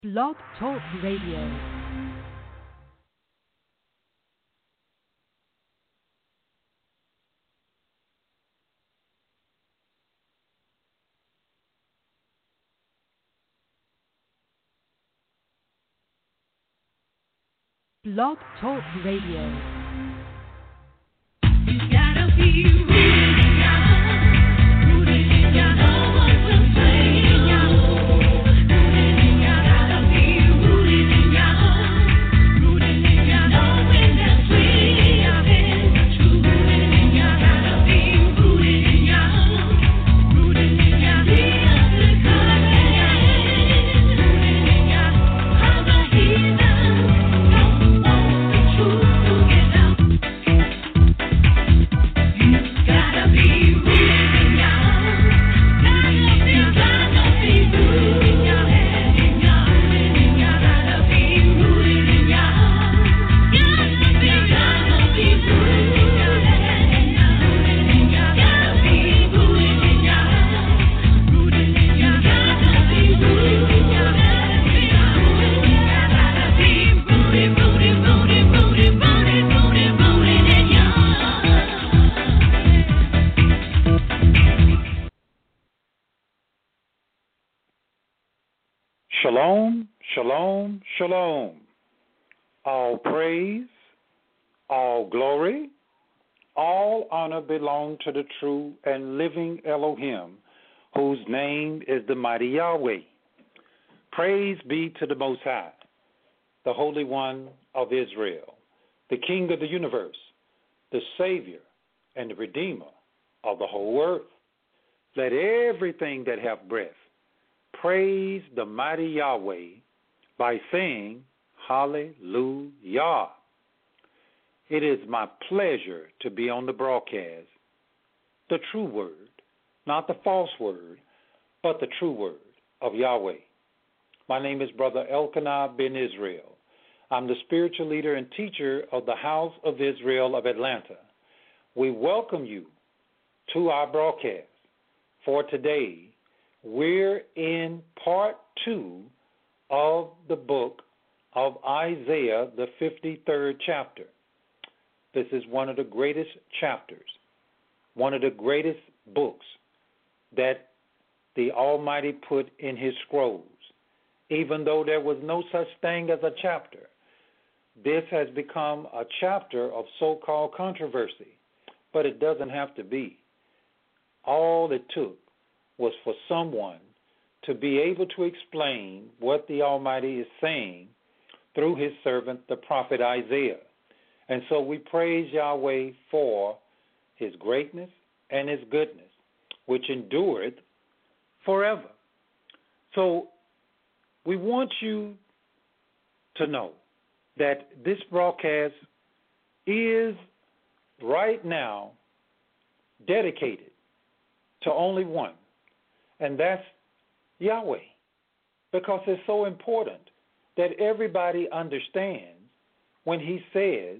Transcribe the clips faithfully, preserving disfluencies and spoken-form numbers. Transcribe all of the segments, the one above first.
Blog Talk Radio. Blog Talk Radio. You gotta be rooted down, rooted down. No one will play down, rooted down. Gotta be rooted down, rooted down. Knowing that we are in the truth, rooted down. Gotta be rooted down, rooted down. We are the covenant, rooted down. How the heathen don't want the truth to get out. You gotta be rooted down. You gotta be rooted down. You gotta be rooted down. You gotta be rooted down. You gotta be rooted down. Rooted down. You gotta be rooted down. You gotta be rooted, rooted, rooted, rooted, rooted, rooted, rooted in you. Shalom, shalom, shalom. All praise, all glory, all honor belong to the true and living Elohim, whose name is the mighty Yahweh. Praise be to the Most High, the Holy One of Israel, the King of the universe, the Savior and the Redeemer of the whole earth. Let everything that hath breath praise the mighty Yahweh by saying, Hallelujah. It is my pleasure to be on the broadcast, the true word, not the false word, but the true word of Yahweh. My name is Brother Elkanah Ben Israel. I'm the spiritual leader and teacher of the House of Israel of Atlanta. We welcome you to our broadcast. For today, we're in part two of the book of Isaiah, the fifty-third chapter. This is one of the greatest chapters, one of the greatest books that the Almighty put in his scrolls. Even though there was no such thing as a chapter, this has become a chapter of so-called controversy, but it doesn't have to be. All it took was for someone to be able to explain what the Almighty is saying through his servant, the prophet Isaiah. And so we praise Yahweh for his greatness and his goodness, which endureth forever. So we want you to know that this broadcast is right now dedicated to only one, and that's Yahweh, because it's so important that everybody understands when he says,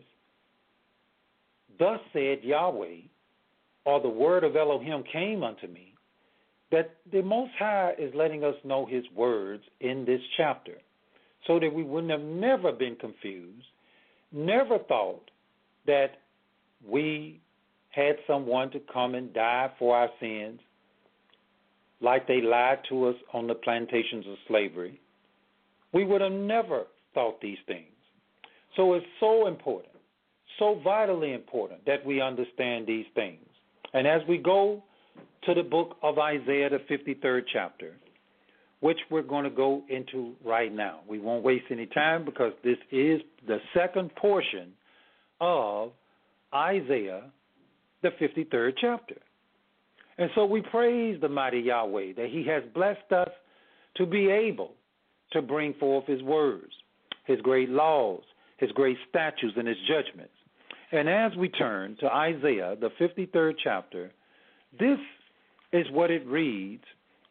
thus said Yahweh, or the word of Elohim came unto me, that the Most High is letting us know his words in this chapter so that we wouldn't have never been confused, never thought that we had someone to come and die for our sins, like they lied to us on the plantations of slavery. We would have never thought these things. So it's so important, so vitally important that we understand these things. And as we go to the book of Isaiah, the fifty-third chapter, which we're going to go into right now. We won't waste any time because this is the second portion of Isaiah, the fifty-third chapter. And so we praise the mighty Yahweh that he has blessed us to be able to bring forth his words, his great laws, his great statutes, and his judgments. And as we turn to Isaiah, the fifty-third chapter, this is what it reads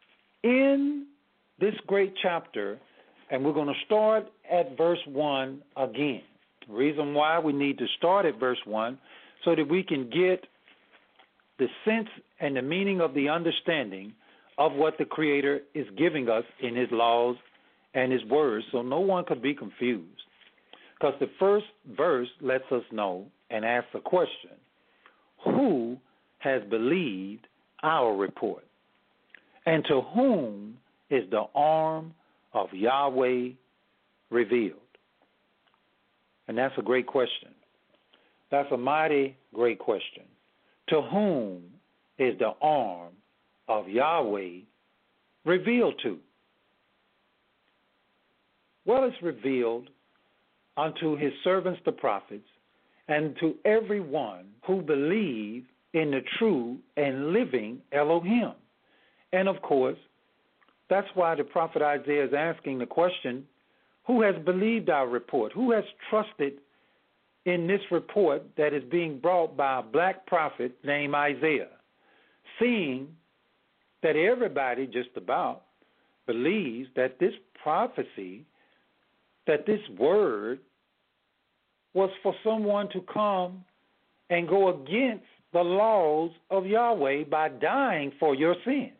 in this great chapter, and we're going to start at verse one again. The reason why we need to start at verse one, so that we can get the sense and the meaning of the understanding of what the Creator is giving us in his laws and his words so no one could be confused. Because the first verse lets us know and asks a question: who has believed our report? And to whom is the arm of Yahweh revealed? And that's a great question. That's a mighty great question. To whom is the arm of Yahweh revealed to? Well, it's revealed unto his servants the prophets, and to everyone who believe in the true and living Elohim. And of course, that's why the prophet Isaiah is asking the question, who has believed our report? Who has trusted in this report that is being brought by a black prophet named Isaiah? Seeing that everybody just about believes that this prophecy, that this word was for someone to come and go against the laws of Yahweh by dying for your sins.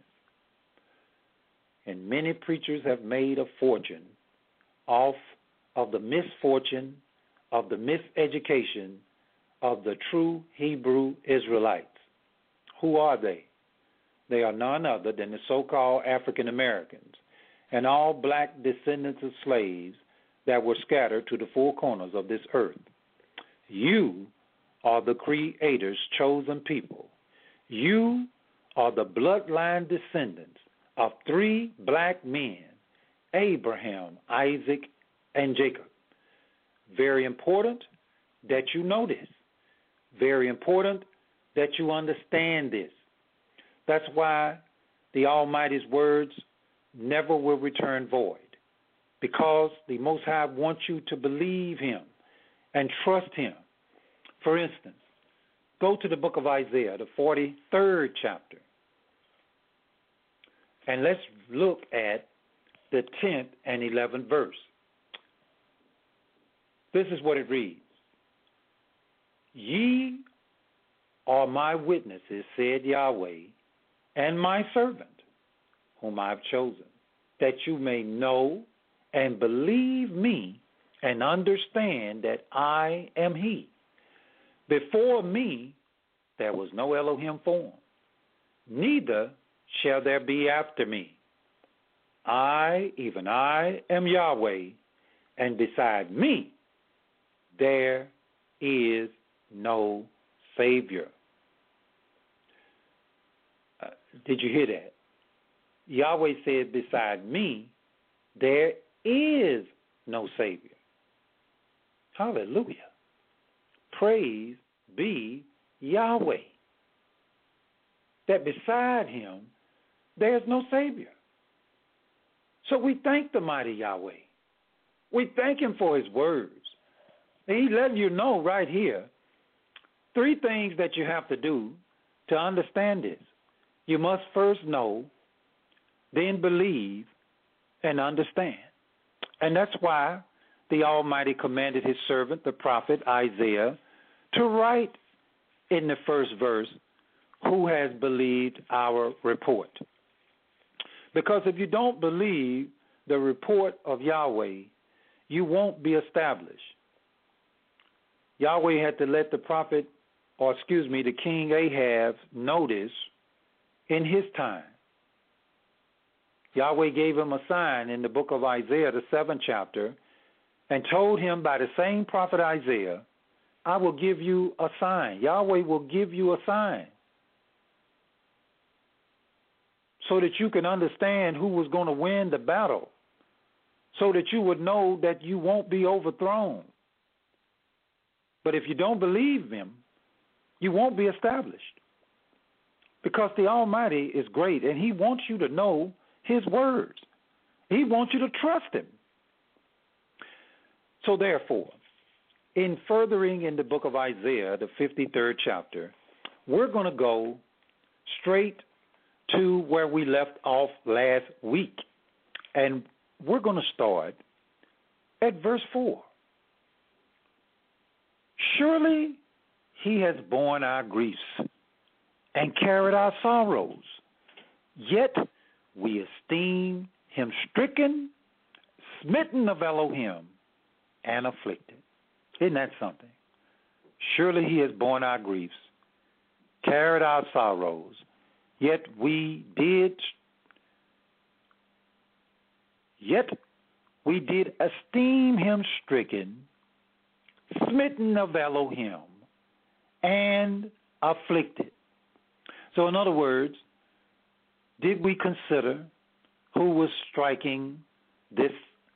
And many preachers have made a fortune off of the misfortune, of the miseducation of the true Hebrew Israelites. Who are they? They are none other than the so-called African Americans and all black descendants of slaves that were scattered to the four corners of this earth. You are the Creator's chosen people. You are the bloodline descendants of three black men, Abraham, Isaac, and Jacob. Very important that you know this. Very important that you understand this. That's why the Almighty's words never will return void, because the Most High wants you to believe Him and trust Him. For instance, go to the book of Isaiah, the forty-third chapter, and let's look at the tenth and eleventh verse. This is what it reads. Ye are my witnesses, said Yahweh, and my servant, whom I have chosen, that you may know and believe me and understand that I am He. Before me there was no Elohim formed, neither shall there be after me. I, even I, am Yahweh, and beside me there is no Savior. Uh, did you hear that? Yahweh said, beside me there is no Savior. Hallelujah. Praise be Yahweh. That beside Him there's no Savior. So we thank the mighty Yahweh. We thank Him for His words. He letting you know right here three things that you have to do to understand this. You must first know, then believe, and understand. And that's why the Almighty commanded His servant, the prophet Isaiah, to write in the first verse, who has believed our report? Because if you don't believe the report of Yahweh, you won't be established. Yahweh had to let the prophet, or excuse me, the king Ahab notice in his time. Yahweh gave him a sign in the book of Isaiah, the seventh chapter, and told him by the same prophet Isaiah, I will give you a sign. Yahweh will give you a sign so that you can understand who was going to win the battle, so that you would know that you won't be overthrown. But if you don't believe Him, you won't be established, because the Almighty is great, and He wants you to know His words. He wants you to trust Him. So therefore, in furthering in the book of Isaiah, the fifty-third chapter, we're going to go straight to where we left off last week. And we're going to start at verse four. Surely He has borne our griefs and carried our sorrows, yet we esteem Him stricken, smitten of Elohim and afflicted. Isn't that something? Surely he has borne our griefs, carried our sorrows, yet we did yet we did esteem him stricken, smitten of Elohim, and afflicted. So in other words, did we consider who was striking this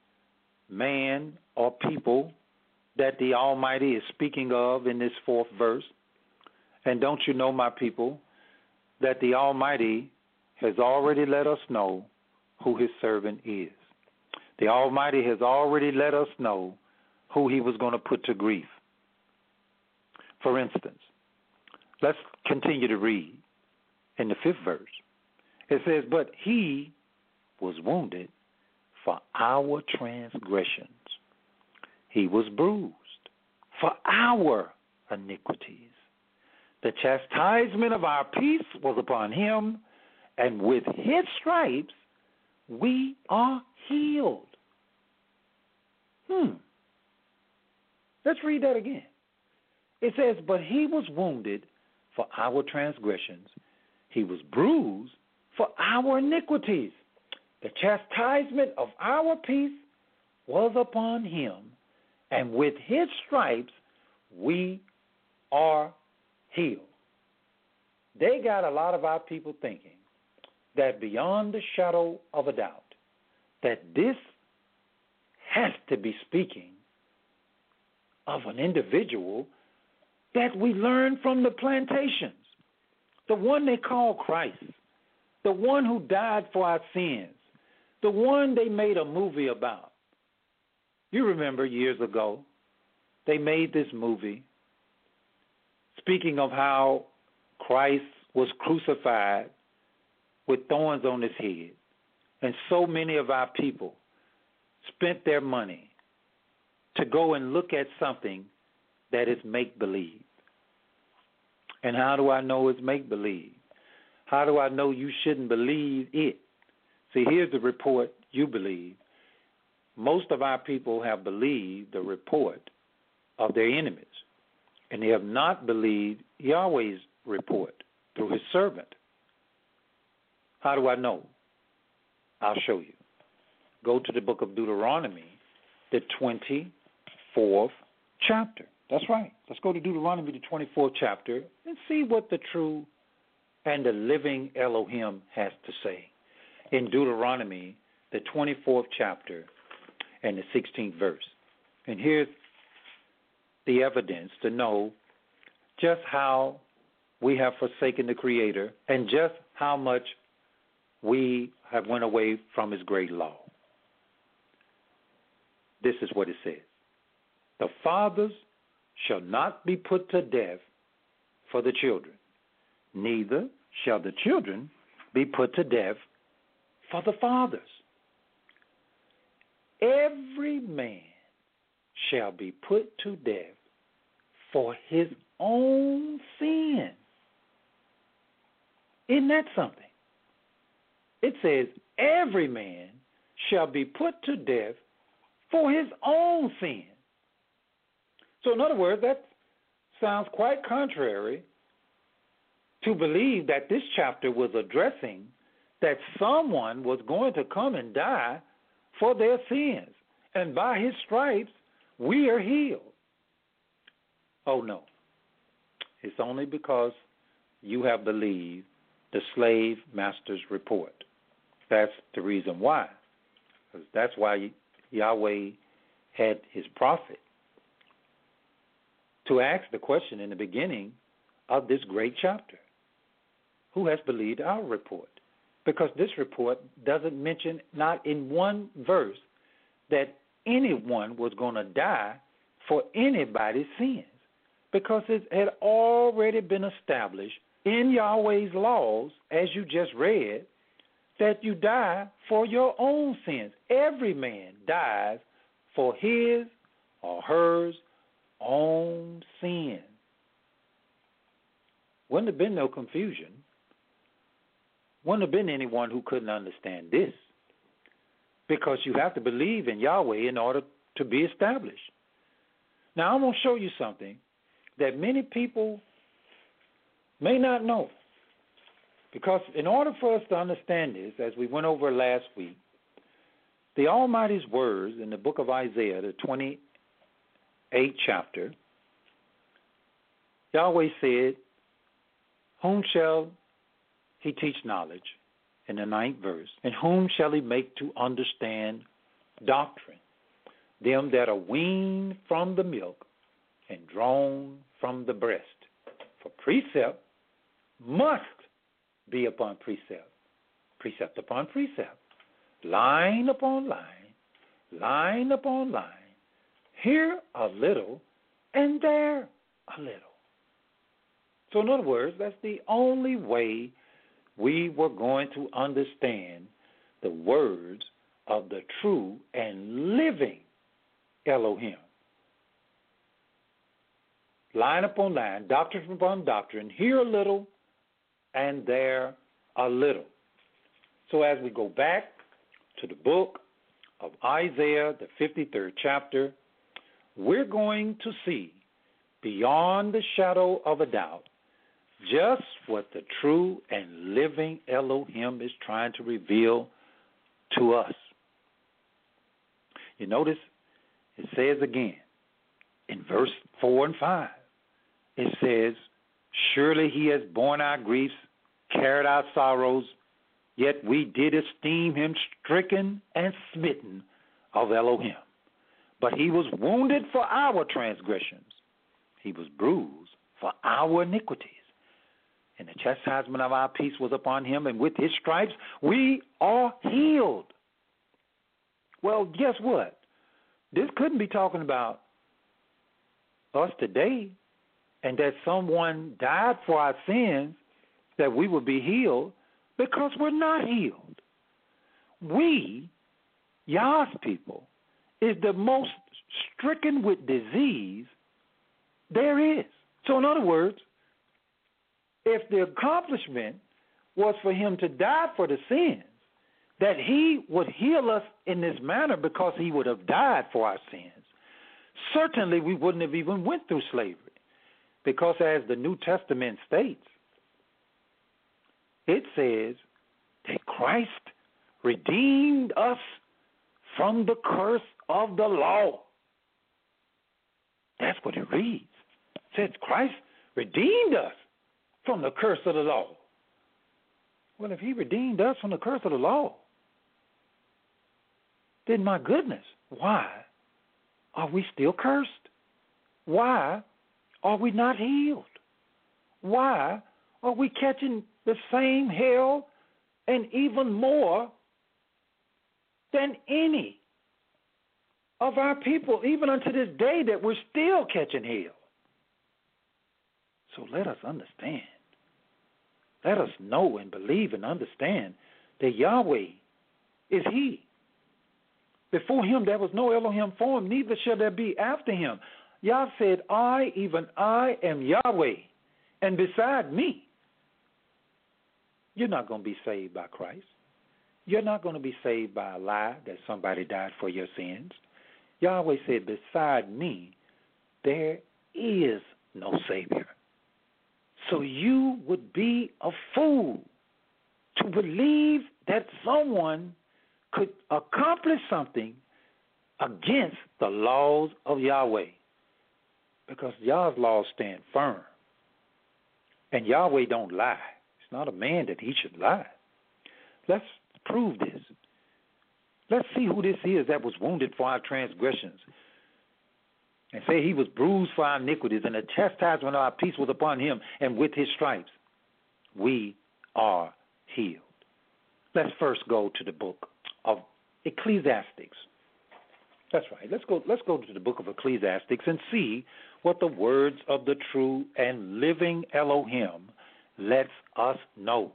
man or people that the Almighty is speaking of in this fourth verse? And don't you know, my people, that the Almighty has already let us know who his servant is. The Almighty has already let us know who he was going to put to grief. For instance, let's continue to read in the fifth verse. It says, but he was wounded for our transgressions. He was bruised for our iniquities. The chastisement of our peace was upon him, and with his stripes we are healed. Hmm. Let's read that again. It says, but he was wounded for our transgressions. He was bruised for our iniquities. The chastisement of our peace was upon him, and with his stripes we are healed. They got a lot of our people thinking that beyond the shadow of a doubt that this has to be speaking of an individual that we learned from the plantations, the one they call Christ, the one who died for our sins, the one they made a movie about. You remember years ago, they made this movie speaking of how Christ was crucified with thorns on his head, and so many of our people spent their money to go and look at something that is make-believe. And how do I know it's make-believe? How do I know you shouldn't believe it? See, here's the report you believe. Most of our people have believed the report of their enemies, and they have not believed Yahweh's report through his servant. How do I know? I'll show you. Go to the book of Deuteronomy, the twenty-fourth chapter. That's right. Let's go to Deuteronomy, the twenty-fourth chapter, and see what the true and the living Elohim has to say. In Deuteronomy, the twenty-fourth chapter, and the sixteenth verse. And here's the evidence to know just how we have forsaken the Creator and just how much we have went away from his great law. This is what it says. The fathers shall not be put to death for the children, neither shall the children be put to death for the fathers. Every man shall be put to death for his own sin. Isn't that something? It says, every man shall be put to death for his own sin. So in other words, that sounds quite contrary to believe that this chapter was addressing that someone was going to come and die for their sins, and by his stripes we are healed. Oh no. It's only because you have believed the slave master's report. That's the reason why. Because that's why Yahweh had his prophet to ask the question in the beginning of this great chapter. Who has believed our report? Because this report doesn't mention, not in one verse, that anyone was going to die for anybody's sins. Because it had already been established in Yahweh's laws, as you just read, that you die for your own sins. Every man dies for his or hers own sin. Wouldn't have been no confusion. Wouldn't have been anyone who couldn't understand this. because you have to believe in Yahweh in order to be established. Now, I'm going to show you something that many people may not know. Because in order for us to understand this, as we went over last week, the Almighty's words in the book of Isaiah, the twenty-eighth chapter, Yahweh said, whom shall he teach knowledge? In the ninth verse. And whom shall he make to understand doctrine? Them that are weaned from the milk and drawn from the breast. For precept must be upon precept, precept upon precept, line upon line, line upon line, here a little and there a little. So in other words, that's the only way we were going to understand the words of the true and living Elohim. Line upon line, doctrine upon doctrine, here a little and there a little. So as we go back to the book of Isaiah, the fifty-third chapter, we're going to see beyond the shadow of a doubt just what the true and living Elohim is trying to reveal to us. You notice it says again in verse four and five, it says, surely he has borne our griefs, carried our sorrows, yet we did esteem him stricken and smitten of Elohim. But he was wounded for our transgressions. He was bruised for our iniquities. And the chastisement of our peace was upon him, and with his stripes we are healed. Well, guess what? This couldn't be talking about us today, and that someone died for our sins, that we would be healed, because we're not healed. We, Yah's people, is the most stricken with disease there is. So in other words, if the accomplishment was for him to die for the sins, that he would heal us in this manner because he would have died for our sins, certainly we wouldn't have even went through slavery. Because as the New Testament states, it says that Christ redeemed us from the curse of the law. That's what it reads. It says Christ redeemed us from the curse of the law. Well, if he redeemed us from the curse of the law, then my goodness, why are we still cursed? Why are we not healed? Why are we catching the same hell and even more than any of our people, even unto this day, that we're still catching hell? So let us understand. Let us know and believe and understand that Yahweh is he. Before him there was no Elohim form, neither shall there be after him. Yah said, I, even I, am Yahweh, and beside me, you're not going to be saved by Christ. You're not going to be saved by a lie that somebody died for your sins. Yahweh said, beside me, there is no Savior. So you would be a fool to believe that someone could accomplish something against the laws of Yahweh, because Yah's laws stand firm. And Yahweh don't lie. It's not a man that he should lie. Let's prove this. Let's see who this is that was wounded for our transgressions, and say he was bruised for our iniquities, and the chastisement of our peace was upon him, and with his stripes we are healed. Let's first go to the book of Ecclesiastes. That's right. Let's go let's go to the book of Ecclesiastes and see what the words of the true and living Elohim lets us know.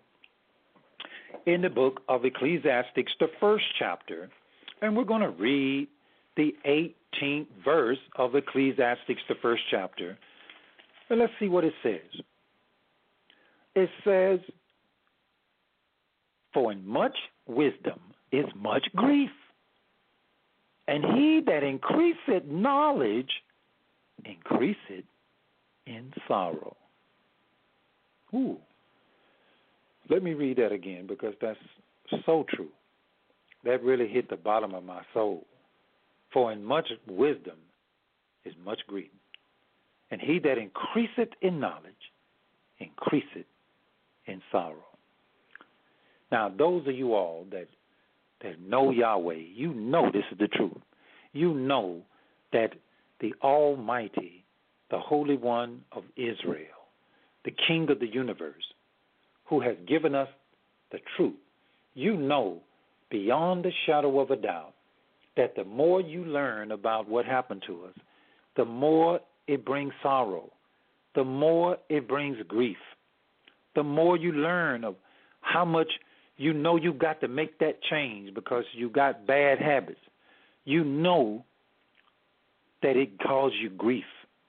In the book of Ecclesiastes, the first chapter, and we're going to read the eighteenth verse of Ecclesiastes, the first chapter. And let's see what it says. It says, for in much wisdom is much grief. And he that increaseth knowledge increaseth in sorrow. Ooh. Let me read that again because that's so true. That really hit the bottom of my soul. For in much wisdom is much grief. And he that increaseth in knowledge increaseth in sorrow. Now, those of you all that that know Yahweh, you know this is the truth. You know that the Almighty, the Holy One of Israel, the King of the universe, who has given us the truth, you know beyond the shadow of a doubt that the more you learn about what happened to us, the more it brings sorrow, the more it brings grief, the more you learn of how much you know you got to make that change because you got bad habits. You know that it causes you grief.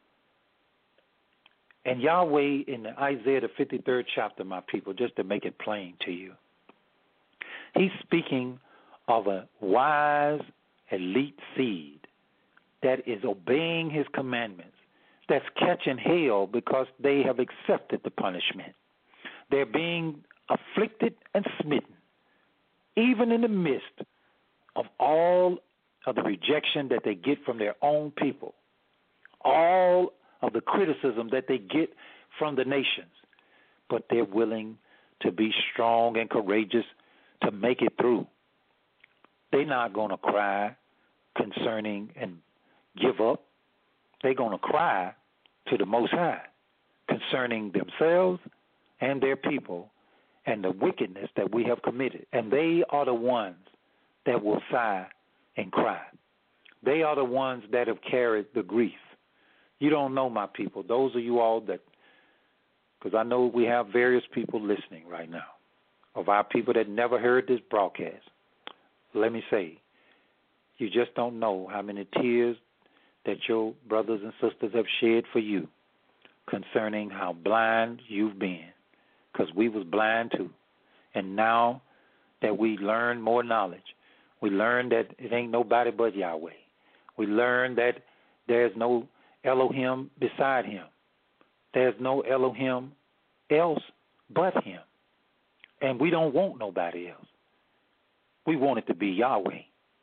And Yahweh in the Isaiah the fifty-third chapter, my people, just to make it plain to you, he's speaking of a wise, elite seed that is obeying his commandments, that's catching hell because they have accepted the punishment. They're being afflicted and smitten, even in the midst of all of the rejection that they get from their own people, all of the criticism that they get from the nations. But they're willing to be strong and courageous to make it through. They're not going to cry concerning and give up. They're going to cry to the Most High concerning themselves and their people and the wickedness that we have committed. And they are the ones that will sigh and cry. They are the ones that have carried the grief. You don't know, my people. Those of you all that, because I know we have various people listening right now, of our people that never heard this broadcast. Let me say, you just don't know how many tears that your brothers and sisters have shed for you concerning how blind you've been. Because we was blind too. And now that we learn more knowledge, we learn that it ain't nobody but Yahweh. We learn that there's no Elohim beside him. There's no Elohim else but him. And we don't want nobody else. We want it to be Yahweh.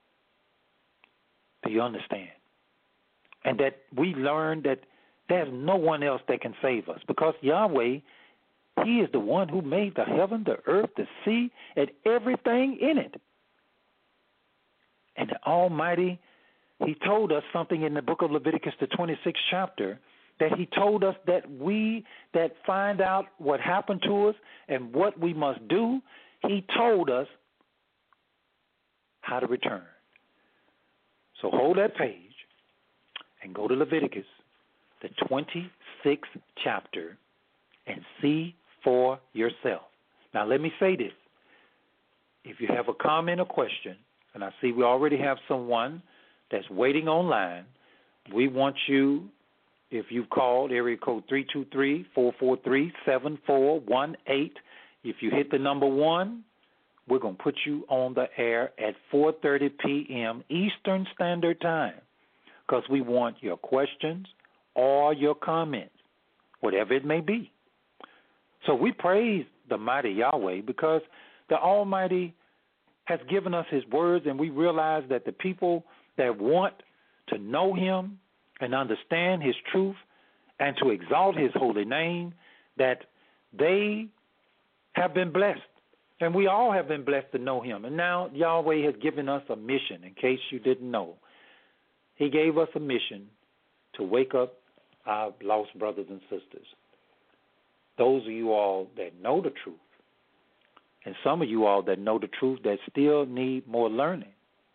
Do you understand? And that we learn that there's no one else that can save us because Yahweh, he is the one who made the heaven, the earth, the sea, and everything in it. And the Almighty, he told us something in the book of Leviticus, the twenty-sixth chapter, that he told us that we that find out what happened to us and what we must do, he told us how to return. So hold that page and go to Leviticus, the twenty-sixth chapter, and see for yourself. Now, let me say this. If you have a comment or question, and I see we already have someone that's waiting online, we want you, if you've called, area code three two three, four four three, seven four one eight. If you hit the number one, we're going to put you on the air at four thirty p.m. Eastern Standard Time because we want your questions or your comments, whatever it may be. So we praise the mighty Yahweh because the Almighty has given us his words, and we realize that the people that want to know him and understand his truth and to exalt his holy name, that they have been blessed. And we all have been blessed to know him. And now Yahweh has given us a mission, in case you didn't know. He gave us a mission to wake up our lost brothers and sisters. Those of you all that know the truth, and some of you all that know the truth that still need more learning.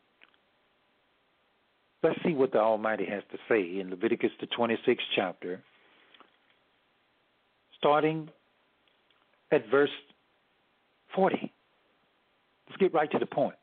Let's see what the Almighty has to say in Leviticus, the twenty-sixth chapter, starting at verse forty. Let's get right to the point.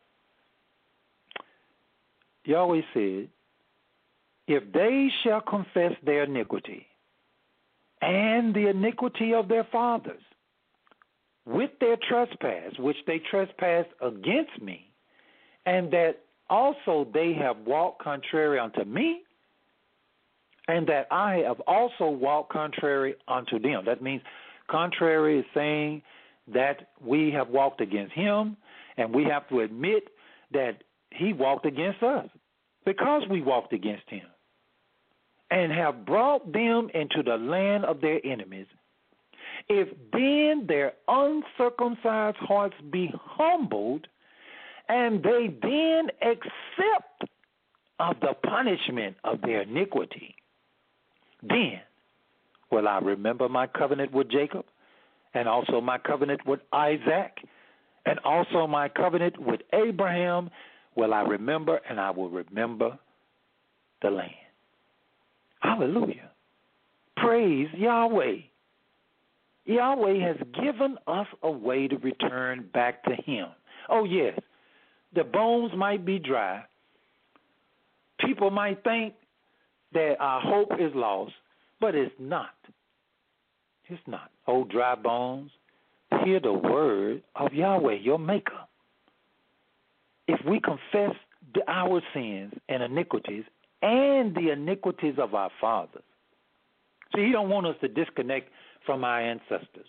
Yahweh said, if they shall confess their iniquity and the iniquity of their fathers with their trespass, which they trespass against me, and that also they have walked contrary unto me, and that I have also walked contrary unto them. That means contrary is saying that we have walked against him, and we have to admit that he walked against us because we walked against him, and have brought them into the land of their enemies. If then their uncircumcised hearts be humbled, and they then accept of the punishment of their iniquity, then will I remember my covenant with Jacob, and also my covenant with Isaac, and also my covenant with Abraham will I remember, and I will remember the land. Hallelujah. Praise Yahweh. Yahweh has given us a way to return back to him. Oh, yes, the bones might be dry. People might think that our hope is lost, but it's not. It's not. Oh, dry bones, hear the word of Yahweh, your maker. If we confess our sins and iniquities and the iniquities of our fathers. See, he don't want us to disconnect from our ancestors.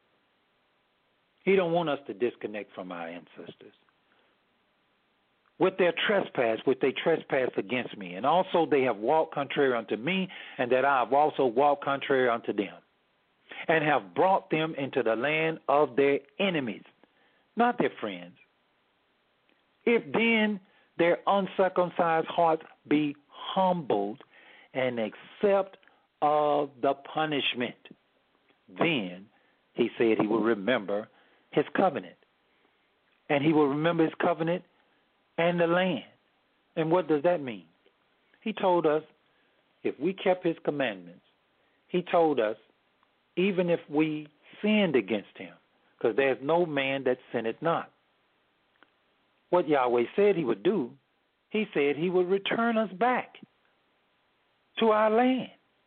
He don't want us to disconnect from our ancestors. With their trespass, with they trespass against me, and also they have walked contrary unto me, and that I have also walked contrary unto them, and have brought them into the land of their enemies, not their friends. If then their uncircumcised hearts be humbled and accept of the punishment, then he said he will remember his covenant. And he will remember his covenant and the land. And what does that mean? He told us if we kept his commandments, he told us even if we sinned against him, because there's no man that sinneth not. What Yahweh said he would do, he said he would return us back to our land.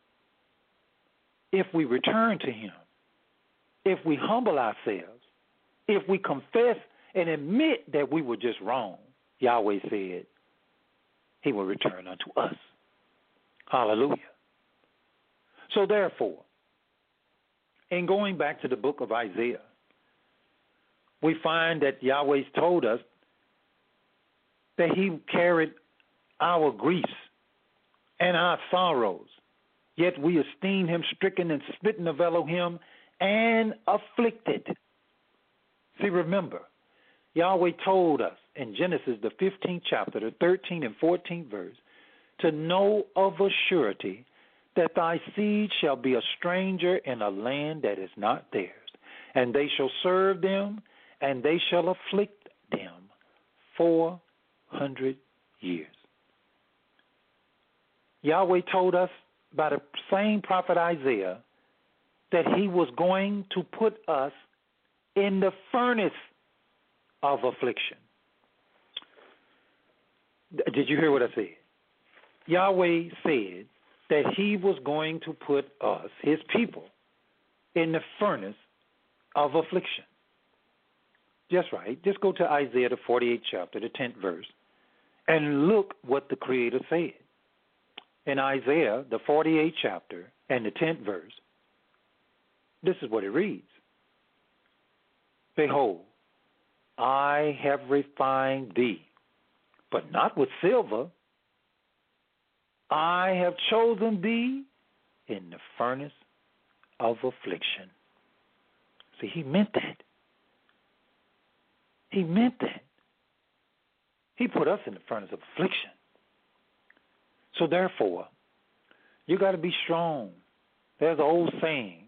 If we return to him, if we humble ourselves, if we confess and admit that we were just wrong, Yahweh said he will return unto us. Hallelujah. So therefore, in going back to the book of Isaiah, we find that Yahweh's told us that he carried our griefs and our sorrows, yet we esteem him stricken and smitten of Elohim and afflicted. See, remember, Yahweh told us in Genesis, the fifteenth chapter, the thirteenth and fourteenth verse, to know of a surety that thy seed shall be a stranger in a land that is not theirs, and they shall serve them, and they shall afflict them four hundred years. Yahweh told us by the same prophet Isaiah that he was going to put us in the furnace of affliction. Did you hear what I said? Yahweh said that he was going to put us, his people, in the furnace of affliction. Just right. Just go to Isaiah, the forty-eighth chapter, the tenth verse, and look what the Creator said. In Isaiah, the forty-eighth chapter, and the tenth verse, this is what it reads. Behold, I have refined thee, but not with silver. I have chosen thee in the furnace of affliction. See, he meant that. He meant that. He put us in the furnace of affliction. So therefore, you got to be strong. There's an old saying,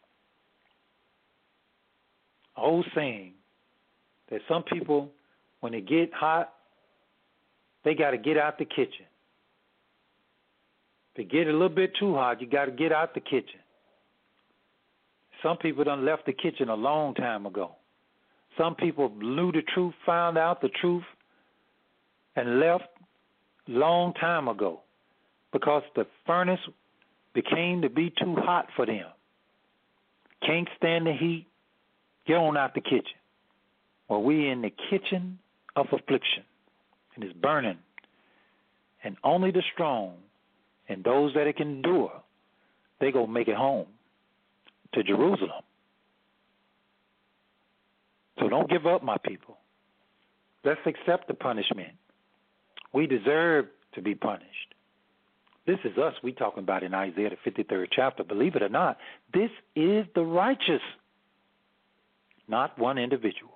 an old saying that some people, when they get hot, they got to get out the kitchen. If they get a little bit too hot, you got to get out the kitchen. Some people done left the kitchen a long time ago. Some people knew the truth, found out the truth, and left long time ago because the furnace became to be too hot for them. Can't stand the heat, get on out the kitchen. Well, we in the kitchen of affliction. and it's burning. And only the strong and those that it can endure, they go make it home to Jerusalem. So don't give up, my people. Let's accept the punishment. We deserve to be punished. This is us we talking about in Isaiah, the fifty-third chapter. Believe it or not, this is the righteous, not one individual.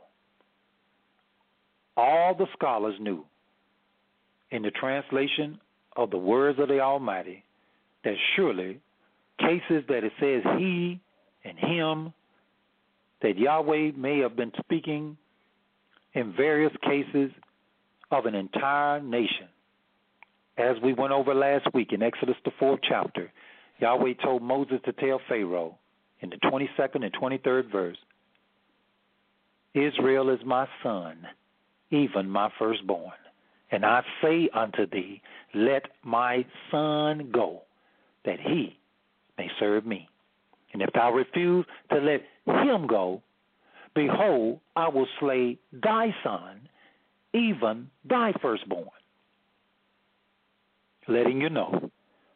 All the scholars knew in the translation of the words of the Almighty that surely cases that it says he and him, that Yahweh may have been speaking in various cases of an entire nation. As we went over last week in Exodus, the fourth chapter, Yahweh told Moses to tell Pharaoh in the twenty-second and twenty-third verse, Israel is my son, even my firstborn. And I say unto thee, let my son go, that he may serve me. And if thou refuse to let him go, behold, I will slay thy son, even thy firstborn. Letting you know,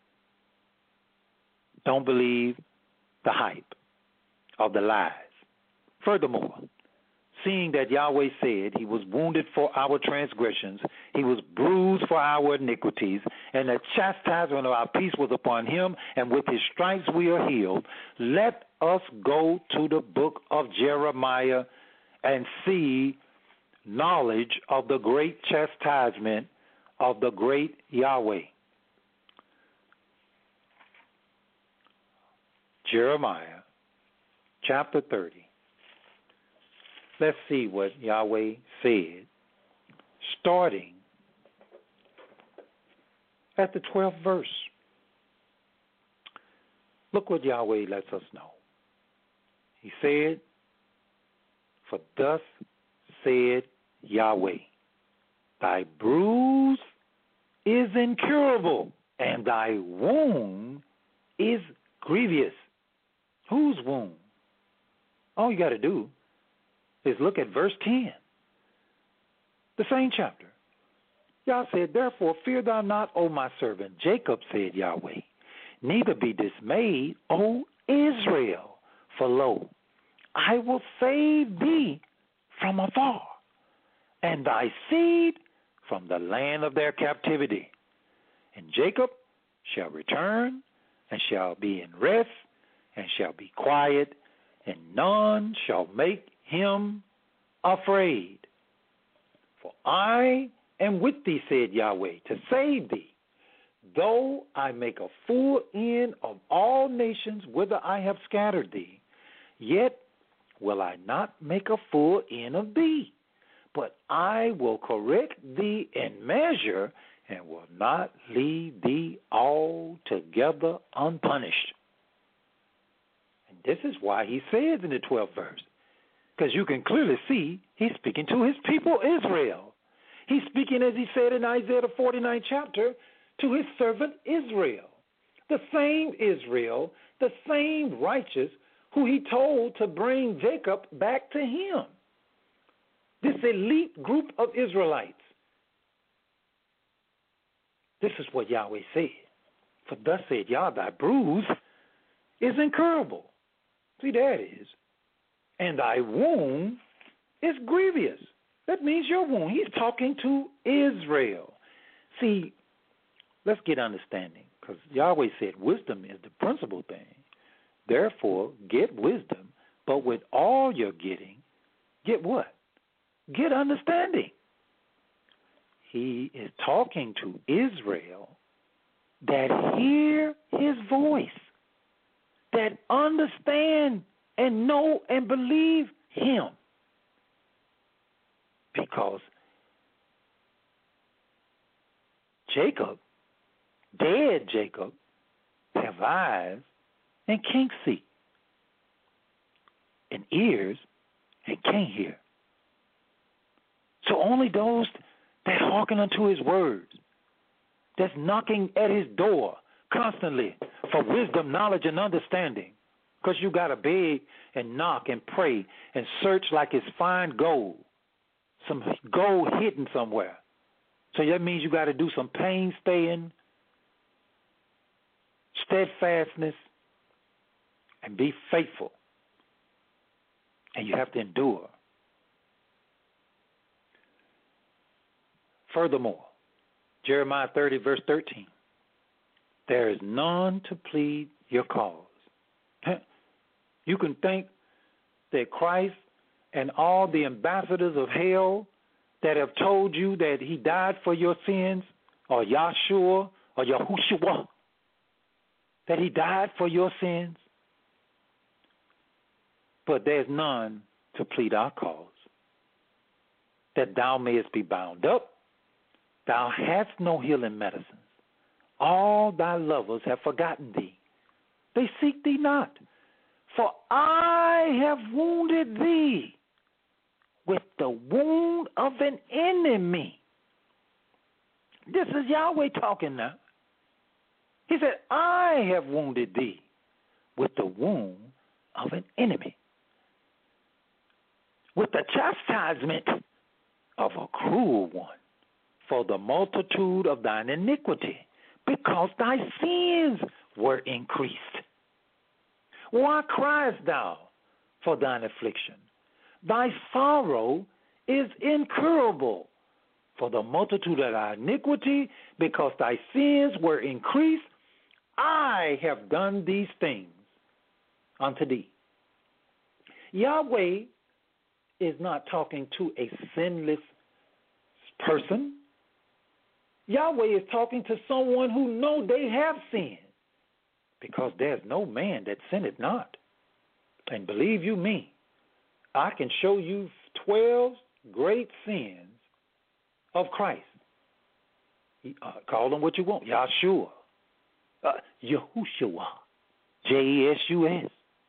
don't believe the hype of the lies. Furthermore, seeing that Yahweh said he was wounded for our transgressions, he was bruised for our iniquities, and the chastisement of our peace was upon him, and with his stripes we are healed, let us go to the book of Jeremiah and see knowledge of the great chastisement of the great Yahweh. Jeremiah chapter thirty. Let's see what Yahweh said, starting at the twelfth verse. Look what Yahweh lets us know. He said, for thus said Yahweh, thy bruise is incurable, and thy wound is grievous. Whose wound? All you got to do is look at verse ten, the same chapter. Yah said, therefore fear thou not, O my servant Jacob, said Yahweh, neither be dismayed, O Israel, for lo, I will save thee from afar, and thy seed from the land of their captivity. And Jacob shall return, and shall be in rest, and shall be quiet, and none shall make him afraid. For I am with thee, said Yahweh, to save thee, though I make a full end of all nations whither I have scattered thee, yet will I not make a full end of thee, but I will correct thee in measure, and will not leave thee altogether unpunished. And this is why he says in the twelfth verse, because you can clearly see he's speaking to his people Israel. He's speaking, as he said in Isaiah the forty-ninth chapter, to his servant Israel. The same Israel, the same righteous who he told to bring Jacob back to him. This elite group of Israelites. This is what Yahweh said. For thus said Yah, thy bruise is incurable. See, there it is. And thy wound is grievous. That means your wound. He's talking to Israel. See, let's get understanding, because Yahweh said wisdom is the principal thing. Therefore, get wisdom, but with all you're getting, get what? Get understanding. He is talking to Israel that hear his voice, that understand and know and believe him. Because Jacob, dead Jacob, have eyes and can't see, and ears and can't hear. So only those that hearken unto his words, that's knocking at his door constantly for wisdom, knowledge, and understanding, because you got to beg and knock and pray and search like it's fine gold, some gold hidden somewhere. So that means you got to do some pain staying, steadfastness, and be faithful. And you have to endure. Furthermore, Jeremiah thirty, verse thirteen, there is none to plead your cause. You can think that Christ and all the ambassadors of hell that have told you that he died for your sins, or Yahshua, or Yahushua, that he died for your sins, but there's none to plead our cause, that thou mayest be bound up. Thou hast no healing medicines. All thy lovers have forgotten thee. They seek thee not. For I have wounded thee with the wound of an enemy. This is Yahweh talking now. He said, I have wounded thee with the wound of an enemy, with the chastisement of a cruel one, for the multitude of thine iniquity, because thy sins were increased. Why criest thou for thine affliction? Thy sorrow is incurable, for the multitude of thy iniquity, because thy sins were increased. I have done these things unto thee. Yahweh is not talking to a sinless person. Yahweh is talking to someone who know they have sinned, because there's no man that sinneth not. And believe you me, I can show you twelve great sins of Christ. Uh, call them what you want. Yahshua, uh, Yahushua, J E S U S.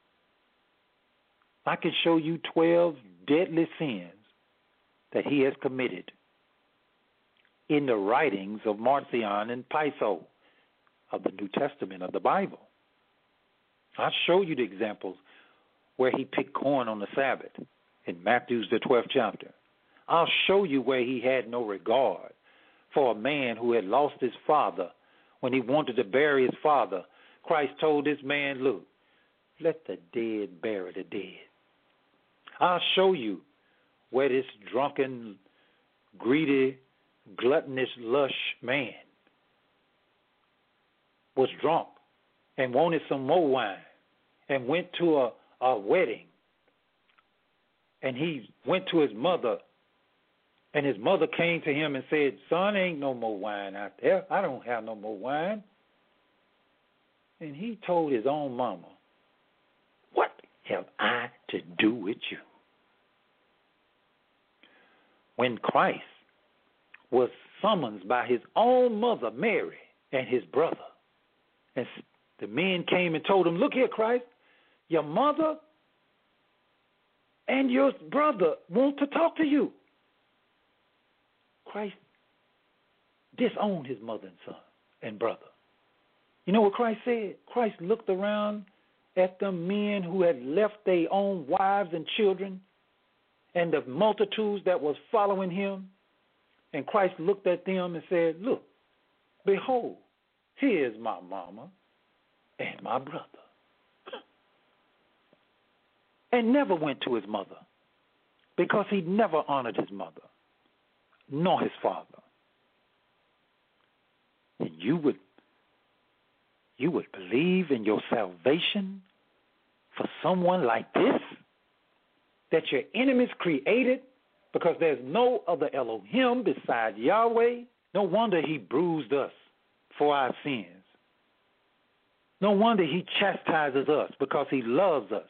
I can show you twelve deadly sins that he has committed in the writings of Marcion and Piso of the New Testament of the Bible. I'll show you the examples where he picked corn on the Sabbath in Matthew's the twelfth chapter. I'll show you where he had no regard for a man who had lost his father. When he wanted to bury his father, Christ told this man, look, let the dead bury the dead. I'll show you where this drunken, greedy, gluttonous, lush man was drunk and wanted some more wine and went to a, a wedding. And he went to his mother, and his mother came to him and said, son, ain't no more wine out there. I don't have no more wine. And he told his own mama, what have I to do with you? When Christ was summoned by his own mother, Mary, and his brother, and the men came and told him, look here, Christ, your mother and your brother want to talk to you. Christ disowned his mother and son and brother. You know what Christ said? Christ looked around at the men who had left their own wives and children and the multitudes that was following him. And Christ looked at them and said, look, behold, here's my mama and my brother. And never went to his mother, because he never honored his mother, nor his father. And you would, you would believe in your salvation for someone like this, that your enemies created, because there's no other Elohim beside Yahweh. No wonder he bruised us for our sins. No wonder he chastises us, because he loves us.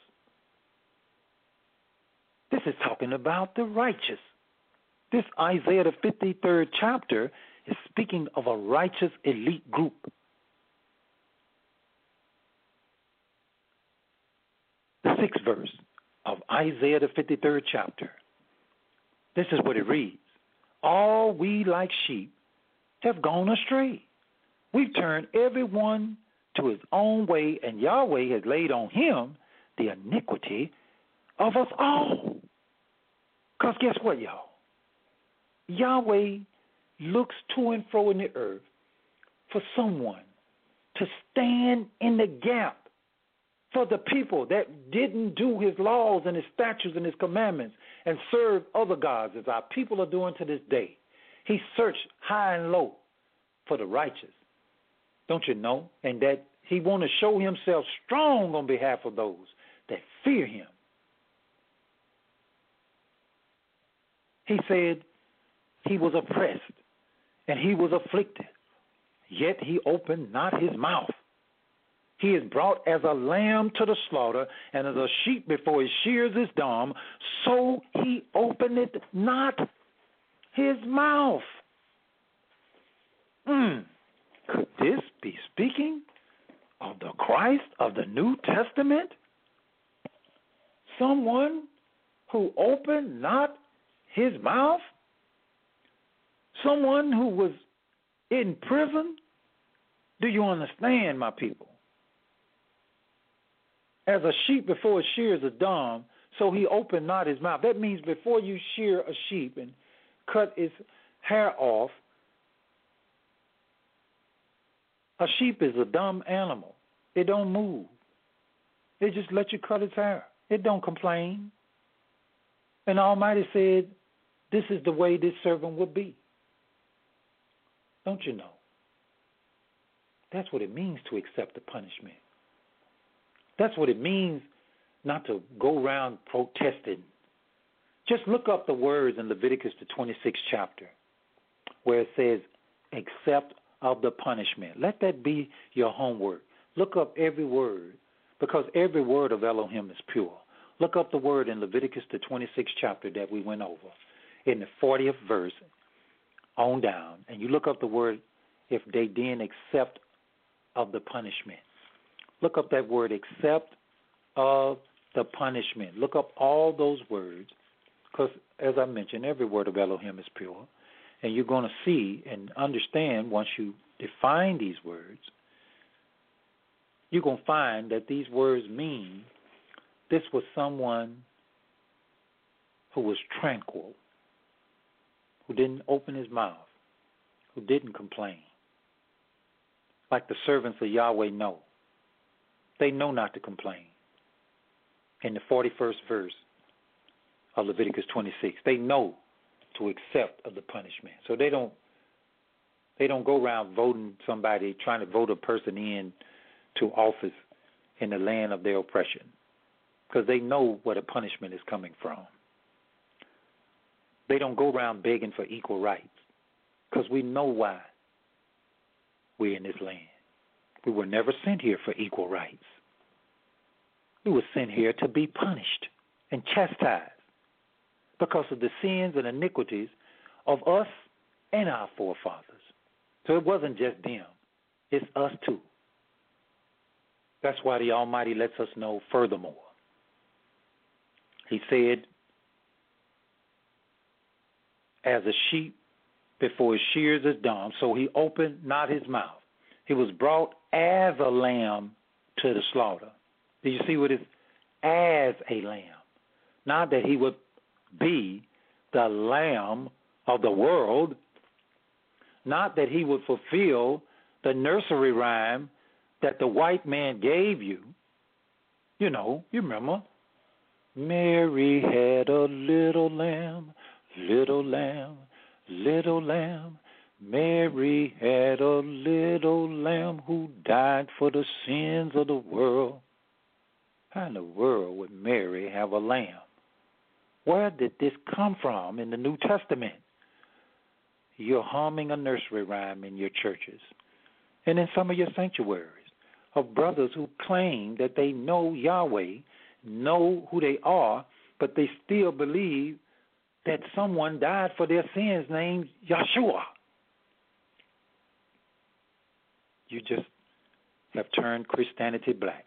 This is talking about the righteous. This Isaiah, the fifty-third chapter, is speaking of a righteous elite group. The sixth verse of Isaiah, the fifty-third chapter. This is what it reads. All we like sheep have gone astray. We've turned everyone to his own way, and Yahweh has laid on him the iniquity of us all. Because guess what, y'all? Yahweh looks to and fro in the earth for someone to stand in the gap for the people that didn't do his laws and his statutes and his commandments and serve other gods, as our people are doing to this day. He searched high and low for the righteous. Don't you know? And that he want to show himself strong on behalf of those that fear him. He said he was oppressed and he was afflicted, yet he opened not his mouth. He is brought as a lamb to the slaughter, and as a sheep before his shears is dumb, so he openeth not his mouth. Mm. Could this be speaking of the Christ of the New Testament? Someone who opened not his mouth? Someone who was in prison? Do you understand, my people? As a sheep before his shears are dumb, so he opened not his mouth. That means before you shear a sheep and cut its hair off, a sheep is a dumb animal. It don't move. They just let you cut its hair. It don't complain. And Almighty said, this is the way this servant would be. Don't you know? That's what it means to accept the punishment. That's what it means not to go around protesting. Just look up the words in Leviticus, the twenty-sixth chapter, where it says, accept of the punishment. Let that be your homework. Look up every word, because every word of Elohim is pure. Look up the word in Leviticus, the twenty-sixth chapter that we went over, in the fortieth verse on down, and you look up the word, if they didn't accept of the punishment. Look up that word, accept of the punishment. Look up all those words, because as I mentioned, every word of Elohim is pure. And you're going to see and understand once you define these words, you're going to find that these words mean this was someone who was tranquil, who didn't open his mouth, who didn't complain. Like the servants of Yahweh know. They know not to complain. In the forty-first verse of Leviticus twenty-six, they know to accept of the punishment. So they don't they don't go around voting somebody, trying to vote a person in to office in the land of their oppression, because they know where the punishment is coming from. They don't go around begging for equal rights, because we know why we're in this land. We were never sent here for equal rights. We were sent here to be punished and chastised because of the sins and iniquities of us and our forefathers. So it wasn't just them. It's us too. That's why the Almighty lets us know furthermore. He said, as a sheep before his shears is dumb, so he opened not his mouth. He was brought as a lamb to the slaughter. Do you see what it is? As a lamb. Not that he would be the lamb of the world. Not that he would fulfill the nursery rhyme that the white man gave you. You know, you remember. Mary had a little lamb, little lamb, little lamb. Mary had a little lamb who died for the sins of the world. How in the world would Mary have a lamb? Where did this come from in the New Testament? You're humming a nursery rhyme in your churches and in some of your sanctuaries of brothers who claim that they know Yahweh, know who they are, but they still believe that someone died for their sins named Yeshua. You just have turned Christianity black.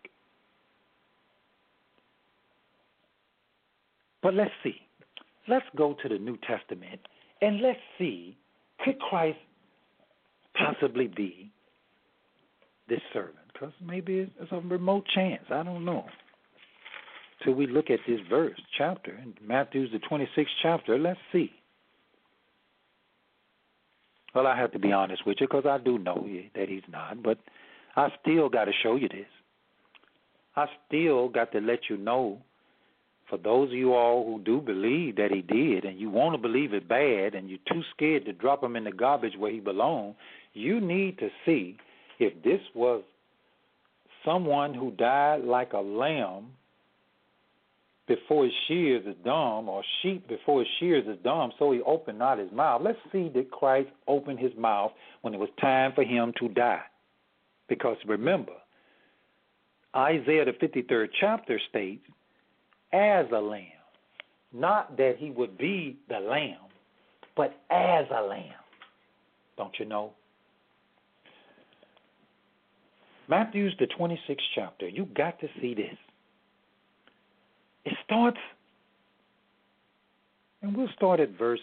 But let's see. Let's go to the New Testament and let's see, could Christ possibly be this servant? Because maybe it's a remote chance. I don't know. Till we look at this verse, chapter, in Matthew's the twenty-sixth chapter, let's see. Well, I have to be honest with you because I do know that he's not, but I still got to show you this. I still got to let you know, for those of you all who do believe that he did and you want to believe it bad and you're too scared to drop him in the garbage where he belongs, you need to see if this was someone who died like a lamb before his shears is dumb, or sheep before his shears is dumb, so he opened not his mouth. Let's see that Christ opened his mouth when it was time for him to die. Because remember, Isaiah the fifty-third chapter states, as a lamb. Not that he would be the lamb, but as a lamb. Don't you know? Matthew's the twenty-sixth chapter. You got to see this. It starts, and we'll start at verse,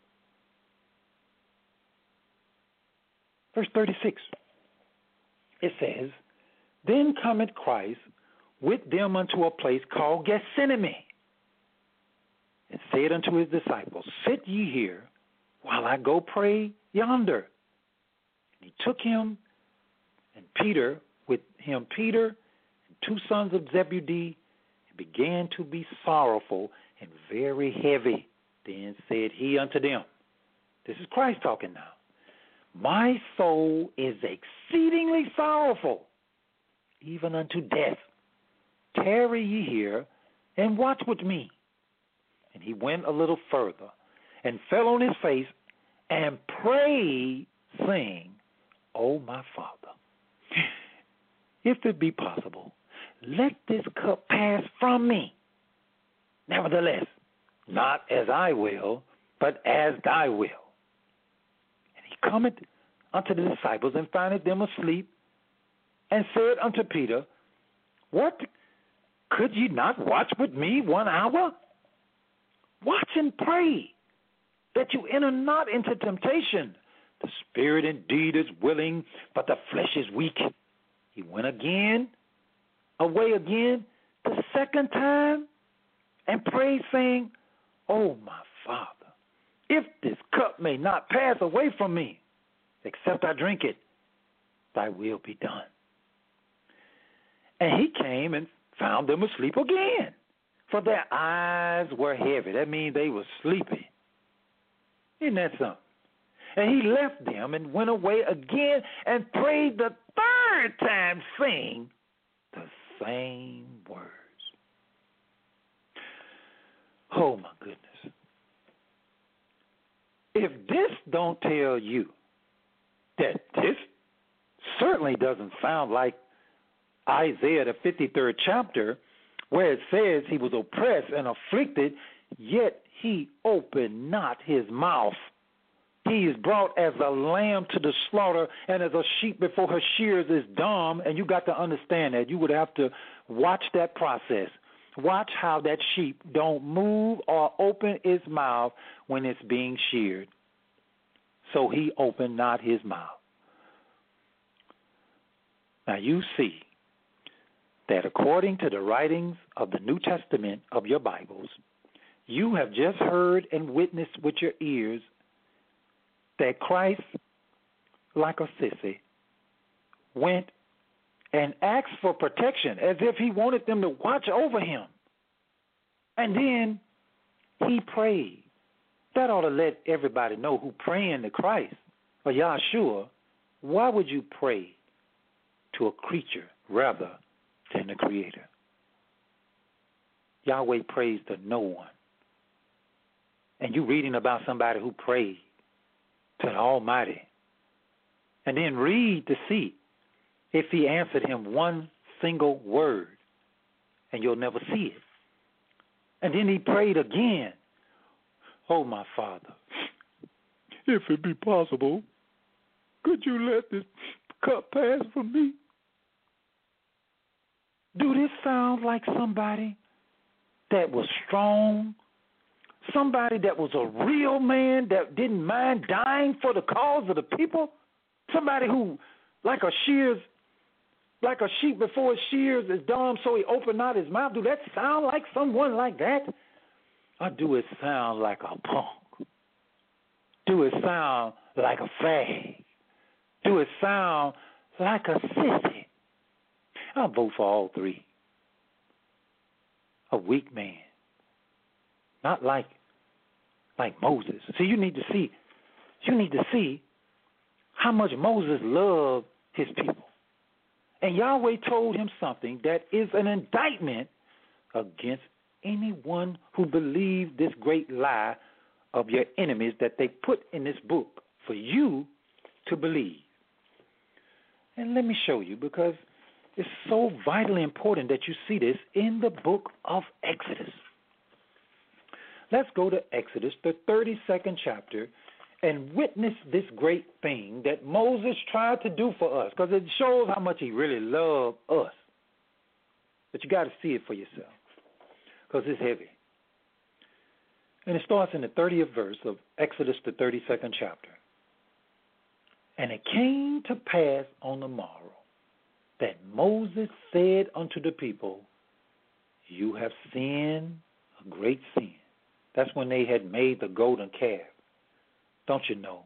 verse thirty-six. It says, Then cometh Christ with them unto a place called Gethsemane, and said unto his disciples, Sit ye here, while I go pray yonder. And he took him, and Peter, with him Peter, and two sons of Zebedee, and began to be sorrowful and very heavy. Then said he unto them, this is Christ talking now, My soul is exceedingly sorrowful, even unto death. Tarry ye here, and watch with me. And he went a little further, and fell on his face, and prayed, saying, O my Father, if it be possible, let this cup pass from me. Nevertheless, not as I will, but as thy will. And he cometh unto the disciples, and findeth them asleep, and said unto Peter, What? Could ye not watch with me one hour? Watch and pray, that you enter not into temptation. The spirit indeed is willing, but the flesh is weak. He went again, away again, the second time, and prayed, saying, O my Father, if this cup may not pass away from me, except I drink it, thy will be done. And he came and found them asleep again, for their eyes were heavy. That means they were sleepy. Isn't that something? And he left them and went away again and prayed the third time, saying the same words. Oh, my goodness. If this don't tell you that this certainly doesn't sound like Isaiah, the fifty-third chapter, where it says he was oppressed and afflicted, yet he opened not his mouth. He is brought as a lamb to the slaughter, and as a sheep before her shears is dumb, and you got to understand that. You would have to watch that process. Watch how that sheep don't move or open its mouth when it's being sheared. So he opened not his mouth. Now you see that according to the writings of the New Testament of your Bibles, you have just heard and witnessed with your ears that Christ, like a sissy, went and asked for protection as if he wanted them to watch over him. And then he prayed. That ought to let everybody know who praying to Christ or Yahshua, why would you pray to a creature rather than the Creator? Yahweh prays to no one. And you reading about somebody who prayed to the Almighty. And then read to see if he answered him one single word. And you'll never see it. And then he prayed again. Oh, my Father, if it be possible, could you let this cup pass from me? Do this sound like somebody that was strong? Somebody that was a real man that didn't mind dying for the cause of the people? Somebody who, like a shears, like a sheep before his shears is dumb, so he opened not his mouth. Do that sound like someone like that? Or do it sound like a punk? Do it sound like a fag? Do it sound like a sissy? I'll vote for all three. A weak man. Not like like Moses. See, you need to see, you need to see how much Moses loved his people. And Yahweh told him something that is an indictment against anyone who believed this great lie of your enemies that they put in this book for you to believe. And let me show you, because it's so vitally important that you see this in the book of Exodus. Let's go to Exodus, the thirty-second chapter, and witness this great thing that Moses tried to do for us, because it shows how much he really loved us. But you got to see it for yourself, because it's heavy. And it starts in the thirtieth verse of Exodus, the thirty-second chapter. And it came to pass on the morrow that Moses said unto the people, you have sinned a great sin. That's when they had made the golden calf. Don't you know?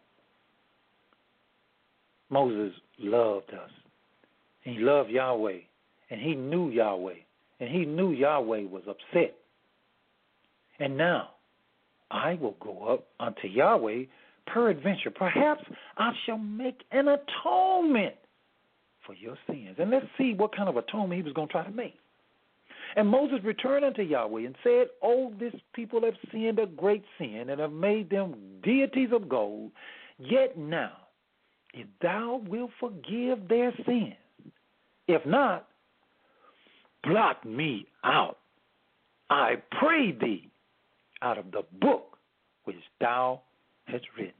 Moses loved us. He loved Yahweh. And he knew Yahweh. And he knew Yahweh was upset. And now, I will go up unto Yahweh peradventure. Perhaps I shall make an atonement for your sins. And let's see what kind of atonement he was going to try to make. And Moses returned unto Yahweh and said, oh, this people have sinned a great sin and have made them deities of gold. Yet now, if thou wilt forgive their sins, if not, blot me out, I pray thee, out of the book which thou hast written.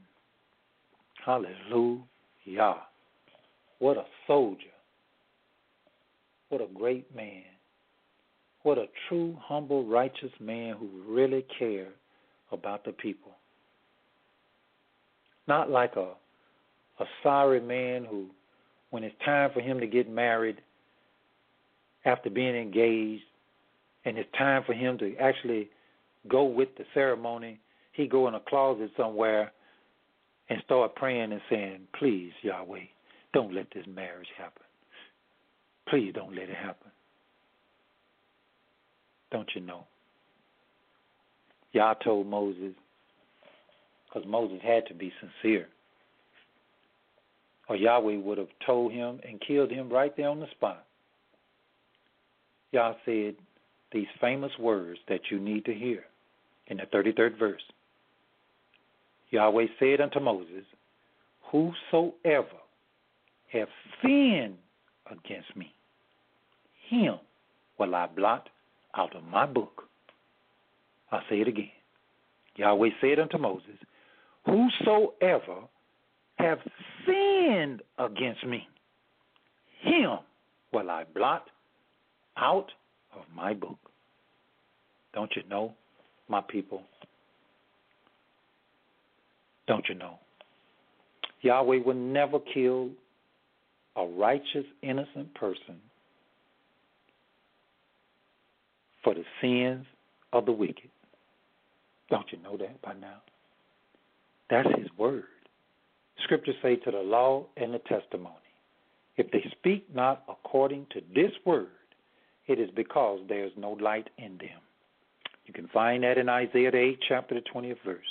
Hallelujah. What a soldier. What a great man. What a true, humble, righteous man who really cared about the people. Not like a, a sorry man who, when it's time for him to get married, after being engaged, and it's time for him to actually go with the ceremony, he go in a closet somewhere and start praying and saying, please, Yahweh, don't let this marriage happen. Please don't let it happen. Don't you know? Yah told Moses, because Moses had to be sincere, or Yahweh would have told him and killed him right there on the spot. Yah said these famous words that you need to hear in the thirty-third verse. Yahweh said unto Moses, whosoever have sinned against me, him will I blot out of my book. I'll say it again. Yahweh said unto Moses, whosoever have sinned against me, him will I blot out of my book. Don't you know, my people? Don't you know? Yahweh will never kill a righteous, innocent person for the sins of the wicked. Don't you know that by now? That's his word. Scriptures say to the law and the testimony, if they speak not according to this word, it is because there is no light in them. You can find that in Isaiah the eighth chapter, the twentieth verse.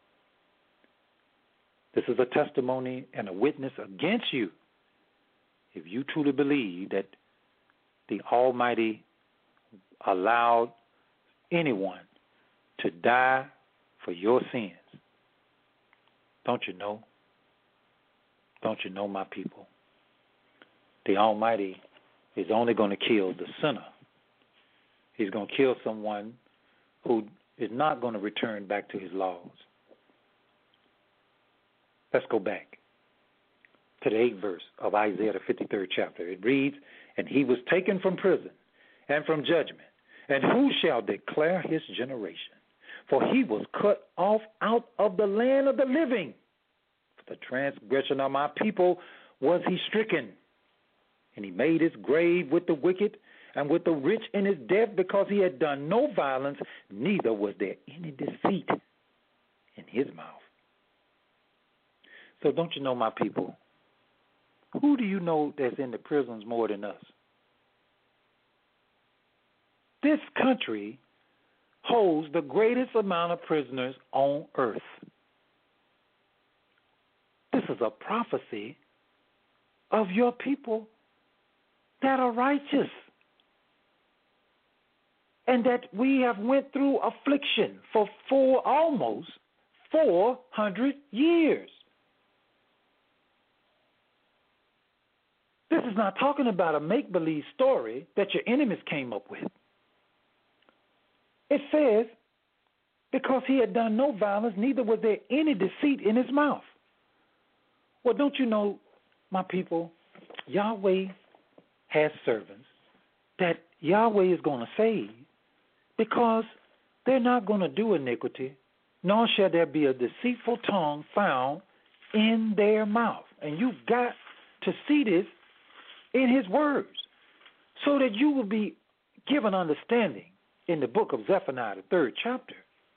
This is a testimony and a witness against you if you truly believe that the Almighty allowed anyone to die for your sins. Don't you know? Don't you know, my people? The Almighty is only going to kill the sinner. He's going to kill someone who is not going to return back to his laws. Let's go back to the eighth verse of Isaiah, the fifty-third chapter. It reads, and he was taken from prison and from judgment, and who shall declare his generation? For he was cut off out of the land of the living. For the transgression of my people was he stricken. And he made his grave with the wicked and with the rich in his death, because he had done no violence, neither was there any deceit in his mouth. So don't you know, my people, who do you know that's in the prisons more than us? This country holds the greatest amount of prisoners on earth. This is a prophecy of your people that are righteous, and that we have went through affliction for four, almost four hundred years. This is not talking about a make-believe story that your enemies came up with. It says, because he had done no violence, neither was there any deceit in his mouth. Well, don't you know, my people, Yahweh has servants that Yahweh is going to save, because they're not going to do iniquity, nor shall there be a deceitful tongue found in their mouth. And you've got to see this in his words, so that you will be given understanding in the book of Zephaniah, the third chapter.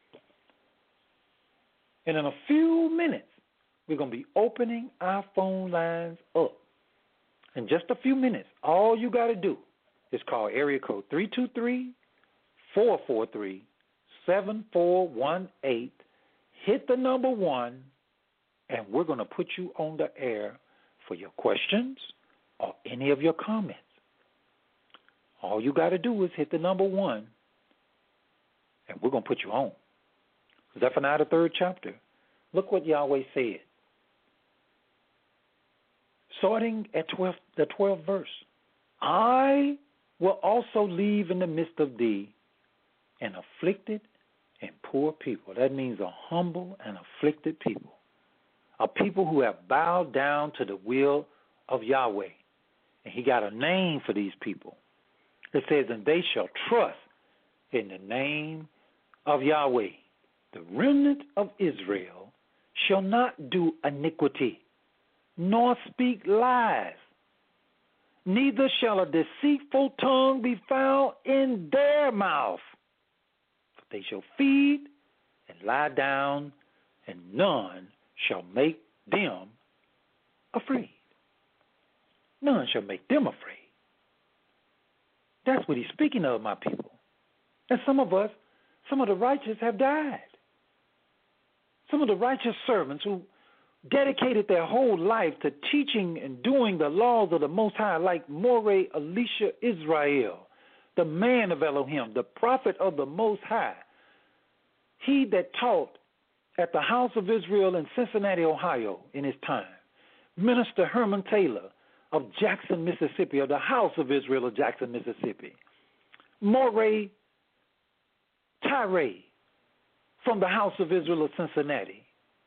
And in a few minutes, we're going to be opening our phone lines up. In just a few minutes, all you got to do is call area code three two three, four four three, seven four one eight, hit the number one, and we're going to put you on the air for your questions or any of your comments. All you got to do is hit the number one, and we're going to put you on. Zephaniah, the third chapter. Look what Yahweh said. Starting at twelve, the twelfth verse. I will also leave in the midst of thee an afflicted and poor people. That means a humble and afflicted people. A people who have bowed down to the will of Yahweh. And he got a name for these people. It says, and they shall trust in the name of Yahweh. The remnant of Israel shall not do iniquity, nor speak lies. Neither shall a deceitful tongue be found in their mouth. But they shall feed and lie down, and none shall make them afraid. None shall make them afraid. That's what he's speaking of, my people. And some of us, some of the righteous have died. Some of the righteous servants who dedicated their whole life to teaching and doing the laws of the Most High, like Moreh Elisha Israel, the man of Elohim, the prophet of the Most High. He that taught at the House of Israel in Cincinnati, Ohio in his time. Minister Herman Taylor of Jackson, Mississippi, of the House of Israel of Jackson, Mississippi. Moreh Tyree from the House of Israel of Cincinnati.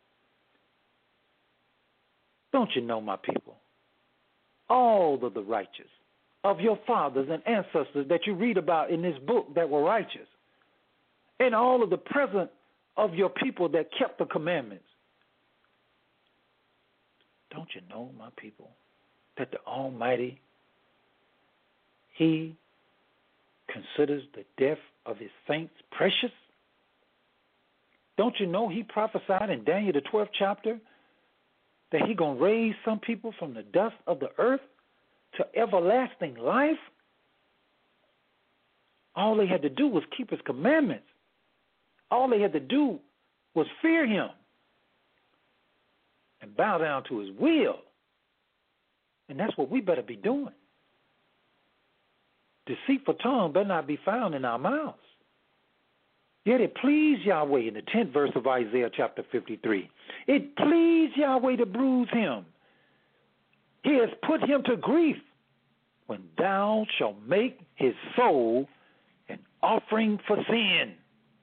Don't you know, my people, all of the righteous of your fathers and ancestors that you read about in this book that were righteous, and all of the present of your people that kept the commandments. Don't you know, my people, that the Almighty, he considers the death of his saints precious? Don't you know he prophesied in Daniel the twelfth chapter that he going to raise some people from the dust of the earth to everlasting life? All they had to do was keep his commandments. All they had to do was fear him and bow down to his will. And that's what we better be doing. Deceitful tongue better not be found in our mouths. Yet it pleased Yahweh in the tenth verse of Isaiah chapter fifty-three. It pleased Yahweh to bruise him. He has put him to grief when thou shalt make his soul an offering for sin.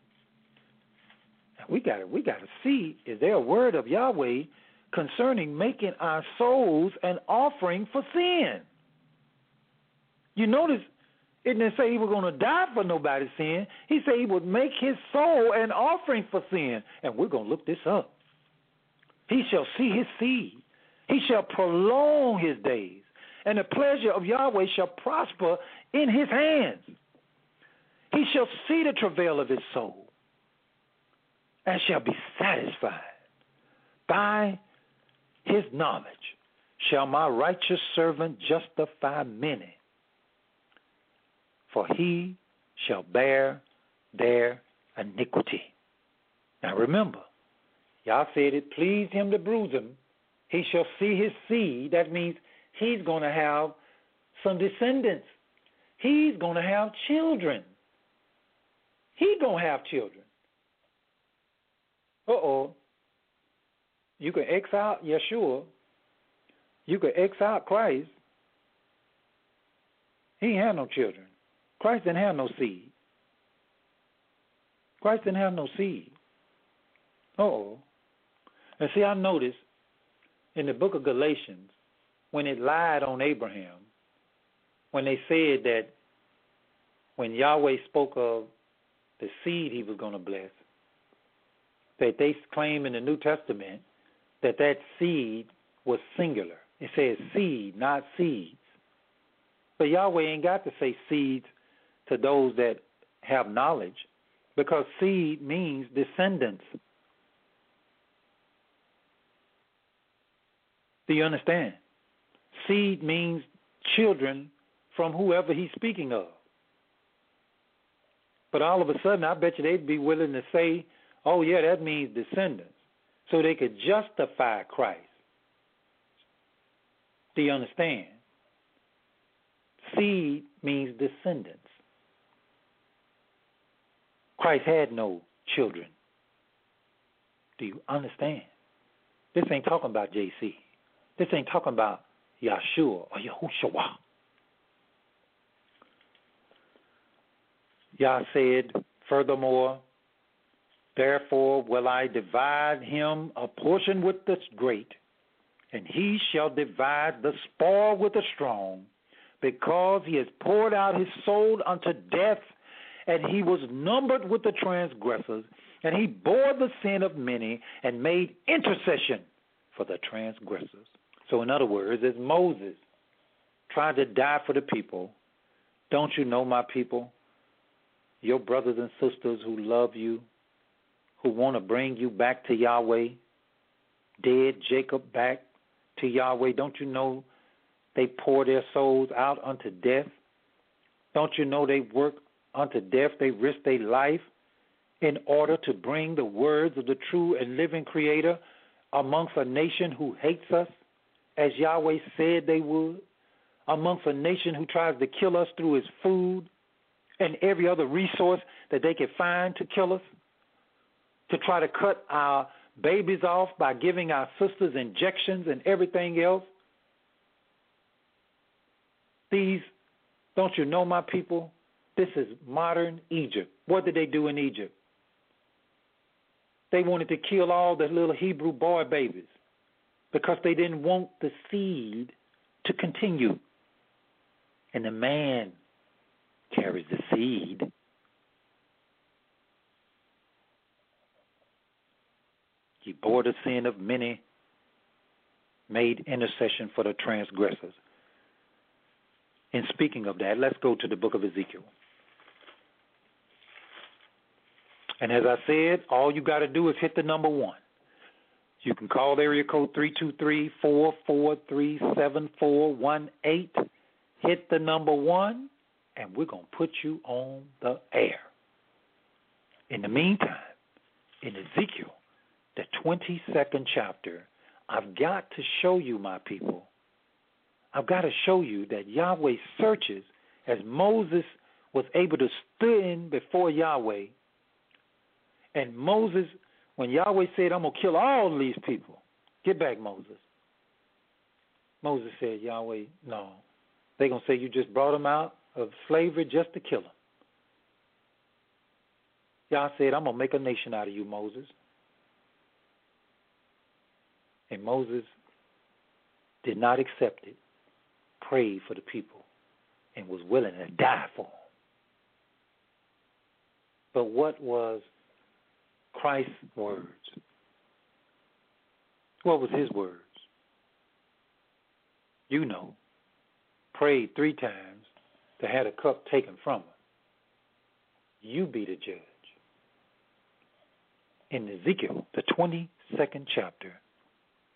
Now we got we got to see, is there a word of Yahweh concerning making our souls an offering for sin? You notice, it didn't say he was going to die for nobody's sin. He said he would make his soul an offering for sin. And we're going to look this up. He shall see his seed. He shall prolong his days. And the pleasure of Yahweh shall prosper in his hands. He shall see the travail of his soul and shall be satisfied. By his knowledge shall my righteous servant justify many, for he shall bear their iniquity. Now remember, y'all said it pleased him to bruise him. He shall see his seed. That means he's going to have some descendants. He's going to have children. He's going to have children. Uh-oh. You can X out Yeshua. You can X out Christ. He ain't had no children. Christ didn't have no seed. Christ didn't have no seed. Uh-oh. And see, I noticed in the book of Galatians, when it lied on Abraham, when they said that when Yahweh spoke of the seed he was going to bless, that they claim in the New Testament that that seed was singular. It says seed, not seeds. But Yahweh ain't got to say seeds to those that have knowledge, because seed means descendants. Do you understand? Seed means children from whoever he's speaking of. But all of a sudden, I bet you they'd be willing to say, oh, yeah, that means descendants, so they could justify Christ. Do you understand? Seed means descendants. Christ had no children. Do you understand? This ain't talking about J C. This ain't talking about Yahshua or Yahushua. Yah said, furthermore, therefore will I divide him a portion with the great, and he shall divide the spoil with the strong, because he has poured out his soul unto death, and he was numbered with the transgressors, and he bore the sin of many, and made intercession for the transgressors. So in other words, as Moses tried to die for the people, don't you know, my people, your brothers and sisters who love you, who want to bring you back to Yahweh, dead Jacob back to Yahweh, don't you know they pour their souls out unto death? Don't you know they work unto death? They risk their life in order to bring the words of the true and living Creator amongst a nation who hates us, as Yahweh said they would, amongst a nation who tries to kill us through his food and every other resource that they can find to kill us, to try to cut our babies off by giving our sisters injections and everything else. These, don't you know, my people, this is modern Egypt. What did they do in Egypt? They wanted to kill all the little Hebrew boy babies because they didn't want the seed to continue. And the man carries the seed. He bore the sin of many, made intercession for the transgressors. And speaking of that, let's go to the book of Ezekiel. And as I said, all you got to do is hit the number one. You can call the area code three two three, four four three, seven four one eight. Hit the number one, and we're going to put you on the air. In the meantime, in Ezekiel, the twenty-second chapter, I've got to show you, my people, I've got to show you that Yahweh searches, as Moses was able to stand before Yahweh. And Moses, when Yahweh said, I'm going to kill all these people, get back, Moses. Moses said, Yahweh, no. They're going to say you just brought them out of slavery just to kill them. Yah said, I'm going to make a nation out of you, Moses. And Moses did not accept it, prayed for the people, and was willing to die for them. But what was Christ's words? What was his words? You know, prayed three times to have a cup taken from him. You be the judge. In Ezekiel, the twenty-second chapter,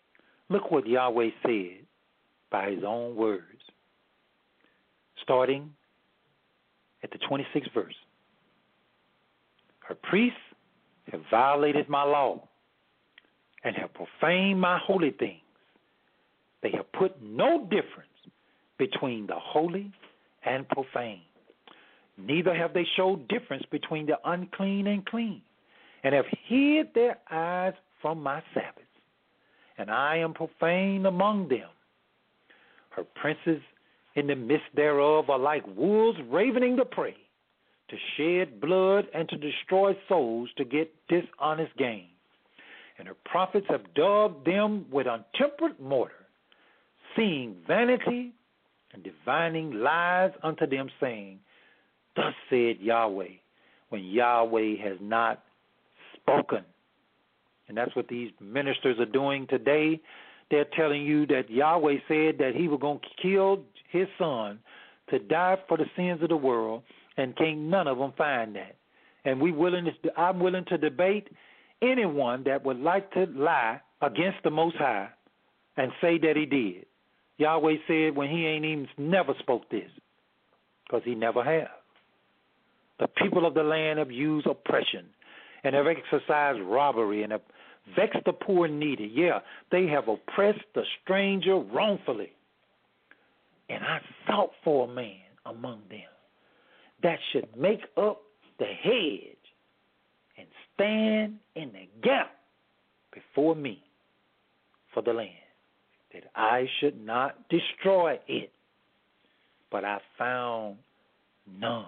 Look what Yahweh said by his own words, starting at the twenty-sixth verse. Her priests have violated my law and have profaned my holy things. They have put no difference between the holy and profane. Neither have they showed difference between the unclean and clean, and have hid their eyes from my Sabbaths. And I am profane among them. Her princes in the midst thereof are like wolves ravening the prey, to shed blood and to destroy souls, to get dishonest gain. And her prophets have daubed them with untempered mortar, seeing vanity and divining lies unto them, saying, Thus said Yahweh, when Yahweh has not spoken. And that's what these ministers are doing today. They're telling you that Yahweh said that he was going to kill his son to die for the sins of the world, and can't none of them find that. And we willing to, I'm willing to debate anyone that would like to lie against the Most High and say that he did. Yahweh said when he ain't even never spoke this, because he never have. The people of the land have used oppression and have exercised robbery and have vexed the poor and needy. Yeah, they have oppressed the stranger wrongfully. And I sought for a man among them that should make up the hedge and stand in the gap before me for the land, that I should not destroy it. But I found none.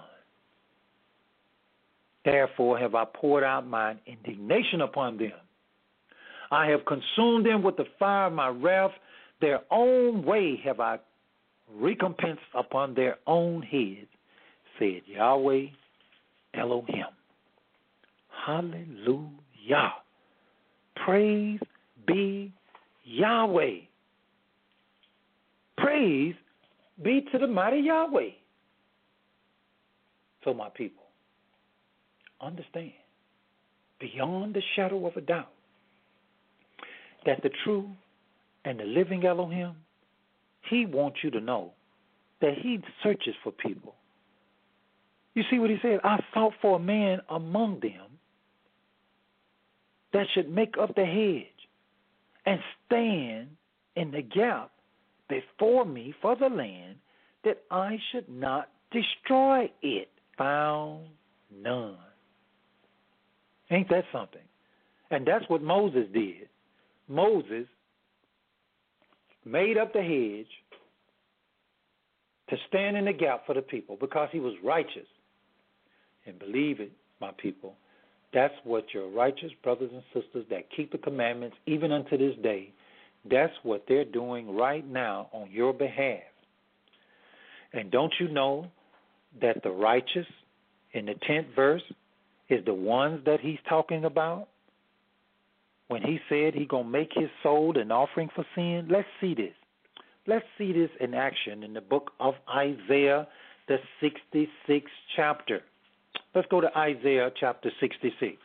Therefore have I poured out mine indignation upon them. I have consumed them with the fire of my wrath. Their own way have I recompensed upon their own heads, said Yahweh Elohim. Hallelujah. Praise be Yahweh. Praise be to the mighty Yahweh. So my people, understand beyond the shadow of a doubt that the true and the living Elohim, he wants you to know that he searches for people. You see what he said? I sought for a man among them that should make up the hedge and stand in the gap before me for the land, that I should not destroy it. Found none. Ain't that something? And that's what Moses did. Moses made up the hedge to stand in the gap for the people because he was righteous. And believe it, my people, that's what your righteous brothers and sisters that keep the commandments even unto this day, that's what they're doing right now on your behalf. And don't you know that the righteous in the tenth verse is the ones that he's talking about? When he said he's going to make his soul an offering for sin, let's see this. Let's see this in action in the book of Isaiah, the sixty-sixth chapter. Let's go to Isaiah chapter sixty-six.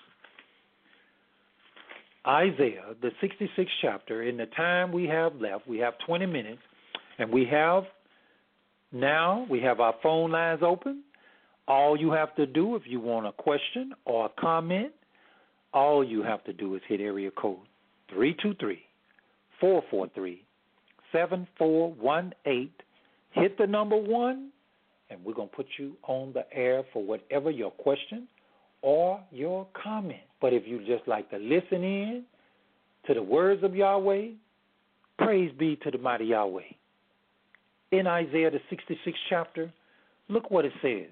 Isaiah, the sixty-sixth chapter, in the time we have left, we have twenty minutes, and we have now, we have our phone lines open. All you have to do, if you want a question or a comment, all you have to do is hit area code three two three, four four three, seven four one eight. Hit the number one, and we're going to put you on the air for whatever your question or your comment. But if you just like to listen in to the words of Yahweh, praise be to the mighty Yahweh. In Isaiah, the sixty-sixth chapter, look what it says.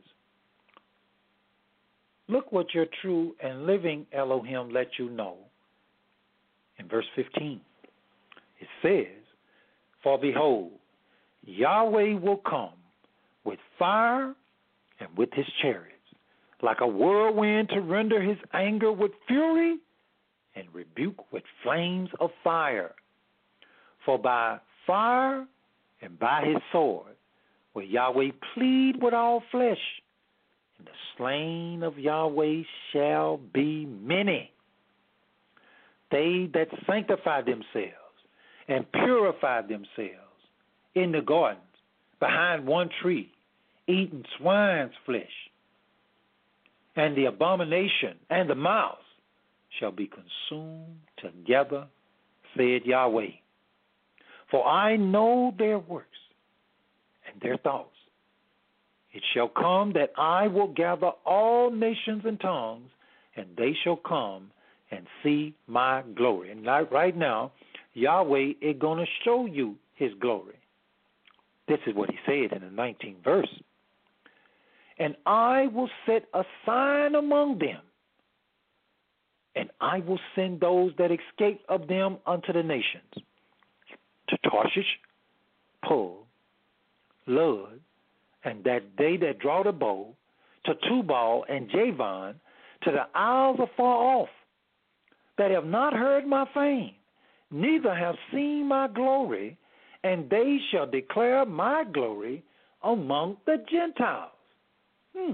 Look what your true and living Elohim let you know. In verse fifteen, it says, For behold, Yahweh will come with fire and with his chariots, like a whirlwind to render his anger with fury and rebuke with flames of fire. For by fire and by his sword will Yahweh plead with all flesh, and the slain of Yahweh shall be many. They that sanctify themselves and purified themselves in the gardens behind one tree, eating swine's flesh. And the abomination and the mouse shall be consumed together, said Yahweh. For I know their works and their thoughts. It shall come that I will gather all nations and tongues, and they shall come and see my glory. And like right now, Yahweh is going to show you his glory. This is what he said in the nineteenth verse. And I will set a sign among them, and I will send those that escape of them unto the nations, to Tarshish, Pul, Lud, and that they that draw the bow, to Tubal and Javan, to the isles afar off, that have not heard my fame, neither have seen my glory, and they shall declare my glory among the Gentiles. Hmm.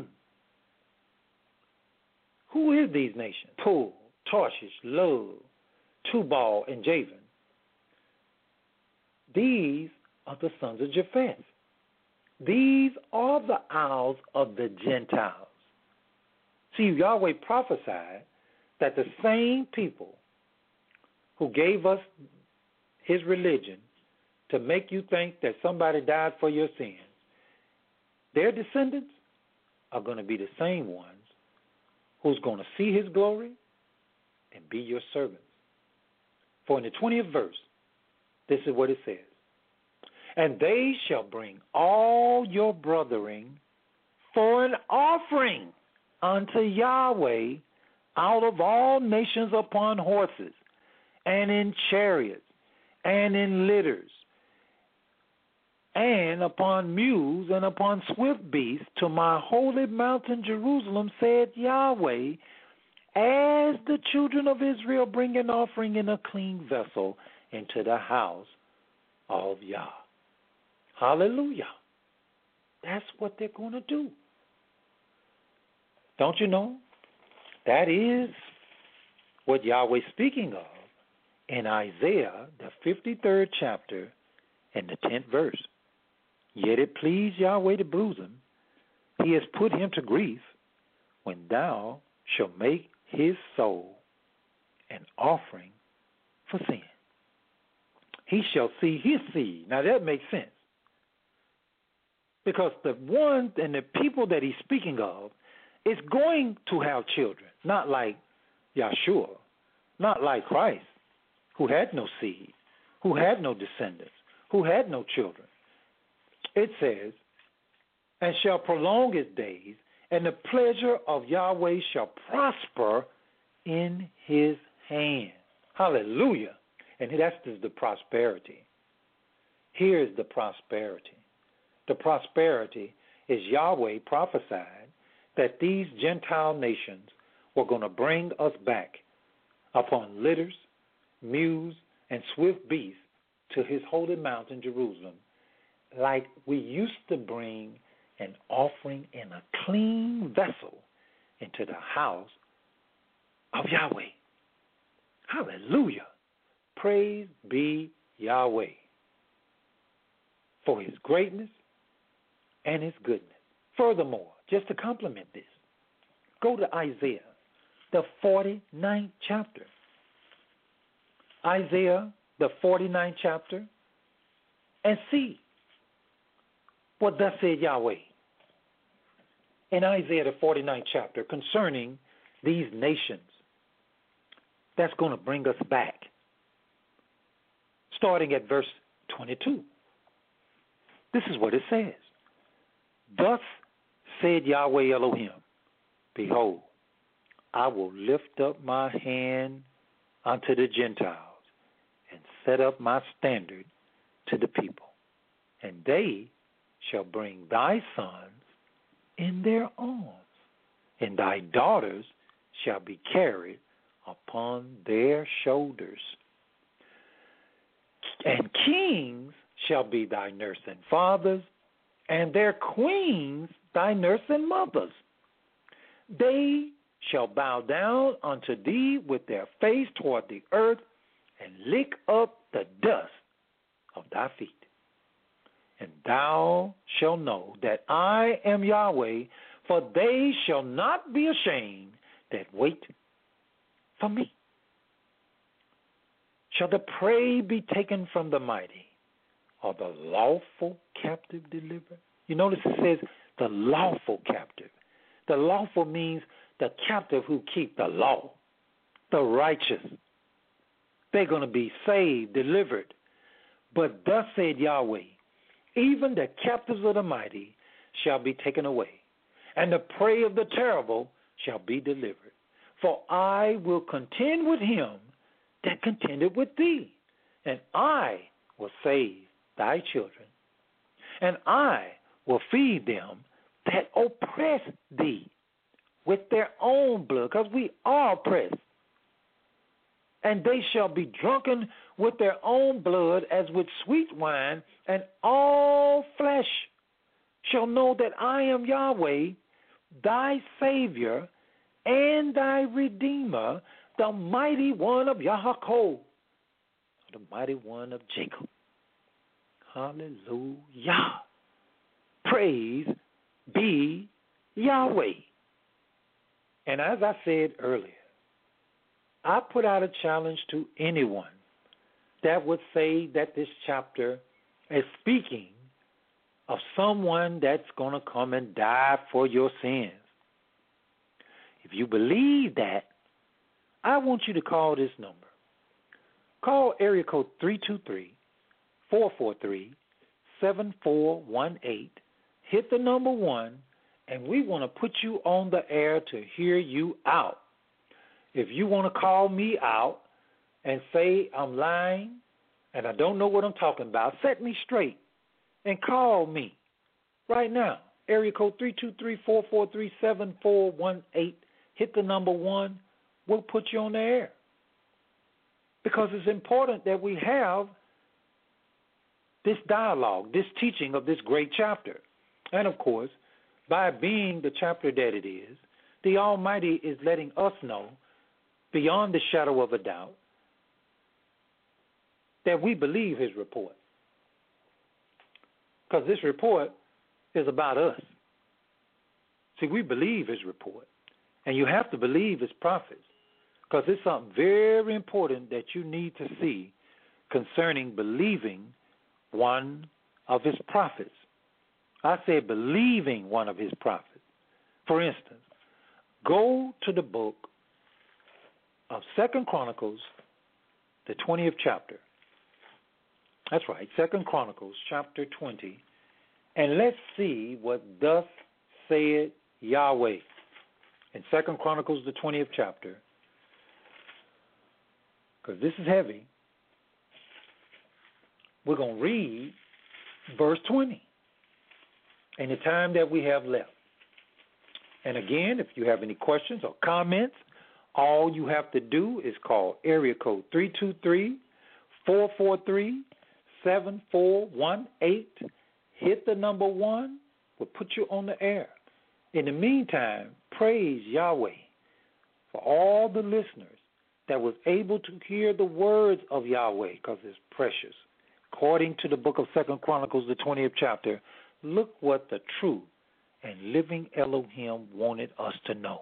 Who is these nations? Pul, Tarshish, Lud, Tubal, and Javan. These are the sons of Japheth. These are the isles of the Gentiles. See, Yahweh prophesied that the same people who gave us his religion to make you think that somebody died for your sins, their descendants are going to be the same ones who's going to see his glory and be your servants. For in the twentieth verse, this is what it says. And they shall bring all your brethren for an offering unto Yahweh out of all nations upon horses, and in chariots, and in litters, and upon mules, and upon swift beasts, to my holy mountain Jerusalem, said Yahweh, as the children of Israel bring an offering in a clean vessel into the house of Yah. Hallelujah. That's what they're going to do. Don't you know? That is what Yahweh's speaking of in Isaiah, the fifty-third chapter, and the tenth verse. Yet it pleased Yahweh to bruise him. He has put him to grief when thou shalt make his soul an offering for sin. He shall see his seed. Now that makes sense. Because the ones and the people that he's speaking of is going to have children, not like Yahshua, not like Christ, who had no seed, who had no descendants, who had no children. It says, and shall prolong his days, and the pleasure of Yahweh shall prosper in his hand. Hallelujah. And that's just the prosperity. Here is the prosperity. The prosperity is Yahweh prophesied that these Gentile nations were going to bring us back upon litters, mules, and swift beasts to his holy mountain, Jerusalem, like we used to bring an offering in a clean vessel into the house of Yahweh. Hallelujah. Praise be Yahweh for his greatness and his goodness. Furthermore, just to complement this, go to Isaiah, the forty-ninth chapter. Isaiah, the forty-ninth chapter, and see what thus said Yahweh in Isaiah, the forty-ninth chapter, concerning these nations that's going to bring us back, starting at verse twenty-two. This is what it says. Thus said Yahweh Elohim, behold, I will lift up my hand unto the Gentiles and set up my standard to the people, and they shall bring thy sons in their arms, and thy daughters shall be carried upon their shoulders. And kings shall be thy nurse and fathers, and their queens thy nurse and mothers. They shall bow down unto thee with their face toward the earth, and lick up the dust of thy feet. And thou shalt know that I am Yahweh, for they shall not be ashamed that wait for me. Shall the prey be taken from the mighty, or the lawful captive delivered? You notice it says the lawful captive. The lawful means the captive who keep the law, the righteous. They're going to be saved, delivered. But thus said Yahweh, even the captives of the mighty shall be taken away, and the prey of the terrible shall be delivered. For I will contend with him that contended with thee, and I will save thy children, and I will feed them that oppress thee with their own blood, because we are oppressed. And they shall be drunken with their own blood as with sweet wine, and all flesh shall know that I am Yahweh, thy Savior, and thy Redeemer, the mighty one of Yaakov, the mighty one of Jacob. Hallelujah. Praise be Yahweh. And as I said earlier, I put out a challenge to anyone that would say that this chapter is speaking of someone that's going to come and die for your sins. If you believe that, I want you to call this number. Call area code three two three, four four three, seven four one eight. Hit the number one, and we want to put you on the air to hear you out. If you want to call me out and say I'm lying and I don't know what I'm talking about, set me straight and call me right now. Area code three two three, four four three, seven four one eight. Hit the number one. We'll put you on the air. Because it's important that we have this dialogue, this teaching of this great chapter. And, of course, by being the chapter that it is, the Almighty is letting us know, beyond the shadow of a doubt, that we believe his report. Because this report is about us. See, we believe his report. And you have to believe his prophets. Because it's something very important that you need to see concerning believing one of his prophets. I said believing one of his prophets. For instance, go to the book of Second Chronicles, the twentieth chapter. That's right, Second Chronicles, chapter twenty. And let's see what thus said Yahweh. In Second Chronicles, the twentieth chapter, because this is heavy, we're going to read verse twenty in the time that we have left. And again, if you have any questions or comments, all you have to do is call area code three two three, four four three, seven four one eight. Hit the number one. We'll put you on the air. In the meantime, praise Yahweh for all the listeners that was able to hear the words of Yahweh, because it's precious. According to the book of Second Chronicles, the twentieth chapter, look what the true and living Elohim wanted us to know.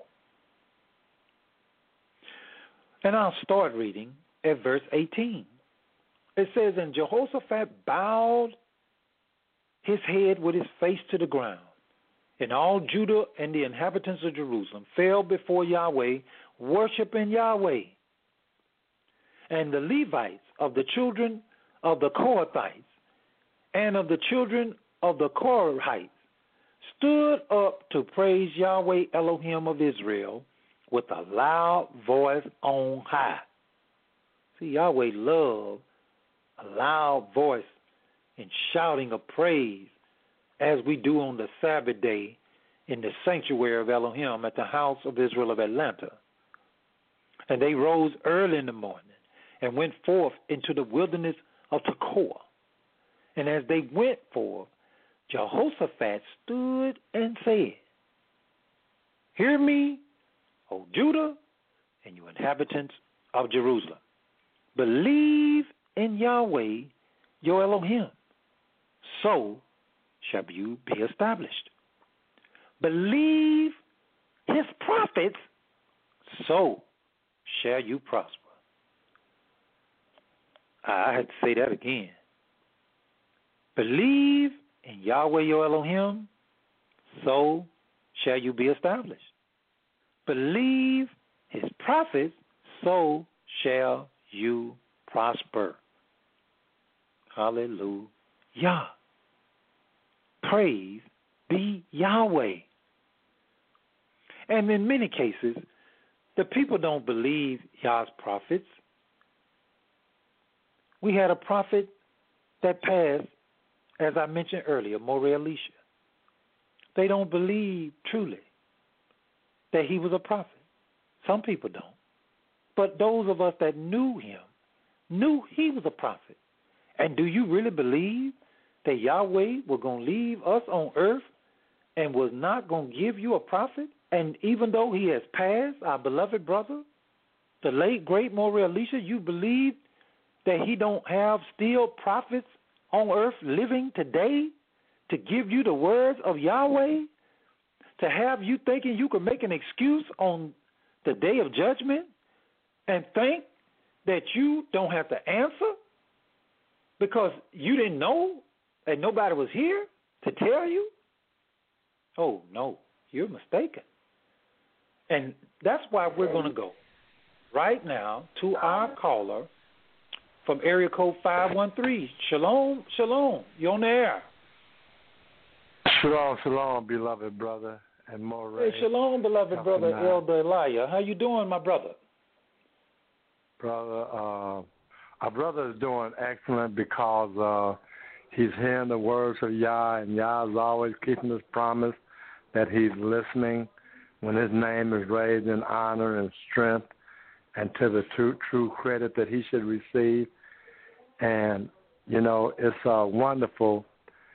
And I'll start reading at verse eighteen. It says, and Jehoshaphat bowed his head with his face to the ground, and all Judah and the inhabitants of Jerusalem fell before Yahweh, worshiping Yahweh. And the Levites of the children of the Kohathites and of the children of the Korahites stood up to praise Yahweh Elohim of Israel with a loud voice on high. See, Yahweh loved a loud voice and shouting of praise, as we do on the Sabbath day in the sanctuary of Elohim at the house of Israel of Atlanta. And they rose early in the morning and went forth into the wilderness of Tekoa. And as they went forth, Jehoshaphat stood and said, hear me, O Judah, and you inhabitants of Jerusalem. Believe in Yahweh, your Elohim, so shall you be established. Believe his prophets, so shall you prosper. I had to say that again. Believe in Yahweh your Elohim, so shall you be established. Believe his prophets, so shall you prosper. Hallelujah. Praise be Yahweh. And in many cases, the people don't believe Yah's prophets. We had a prophet that passed, as I mentioned earlier, Moreh Elisha. They don't believe truly that he was a prophet. Some people don't. But those of us that knew him knew he was a prophet. And do you really believe that Yahweh was going to leave us on earth and was not going to give you a prophet? And even though he has passed, our beloved brother, the late, great Moreh Elisha, you believe that he don't have still prophets on earth living today to give you the words of Yahweh, to have you thinking you can make an excuse on the day of judgment and think that you don't have to answer because you didn't know and nobody was here to tell you? Oh, no, you're mistaken. And that's why we're going to go right now to our caller from area code five one three. Shalom, shalom. You're on the air. Shalom, shalom, beloved brother and Moreh. Hey, shalom, beloved brother Elder Elijah. How you doing, my brother? Brother, uh, our brother is doing excellent because uh, he's hearing the words of Yah, and Yah is always keeping his promise that he's listening when his name is raised in honor and strength and to the true, true credit that he should receive. And, you know, it's uh, wonderful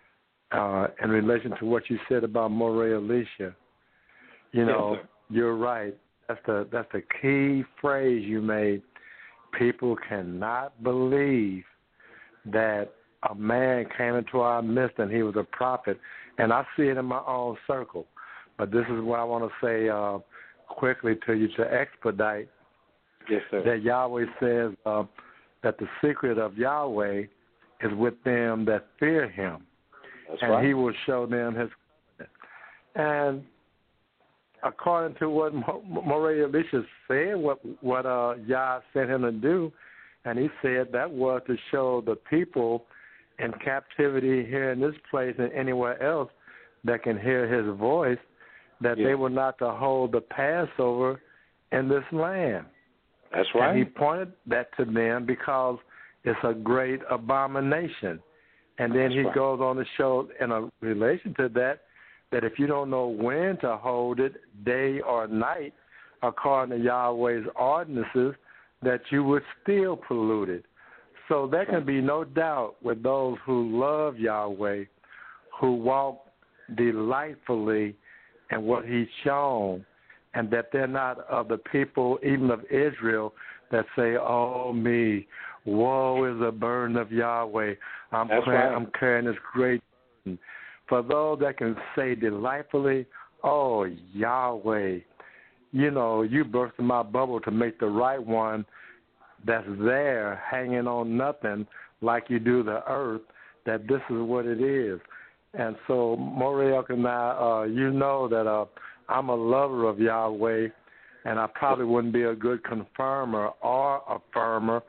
uh, in relation to what you said about Moreh Elisha. You know, yes, you're right. That's the, that's the key phrase you made. People cannot believe that a man came into our midst and he was a prophet. And I see it in my own circle. But this is what I want to say uh, quickly to you to expedite. Yes, sir. That Yahweh says uh, that the secret of Yahweh is with them that fear him. That's and right. he will show them his covenant. And according to what Moreh Elisha said, what, what uh, Yah sent him to do, and he said that was to show the people in captivity here in this place and anywhere else that can hear his voice, that yeah. they were not to hold the Passover in this land. That's right. And he pointed that to them because it's a great abomination. And then That's he right. goes on to show in a relation to that, that if you don't know when to hold it, day or night, according to Yahweh's ordinances, that you would still pollute it. So there can be no doubt with those who love Yahweh, who walk delightfully in what he's shown, and that they're not of the people, even of Israel, that say, oh, me, woe is the burden of Yahweh. I'm, That's carrying, right. I'm carrying this great burden. For those that can say delightfully, oh, Yahweh, you know, you burst in my bubble to make the right one that's there hanging on nothing like you do the earth, that this is what it is. And so, Moreh Elkanah, uh, you know that uh, I'm a lover of Yahweh, and I probably wouldn't be a good confirmer or affirmer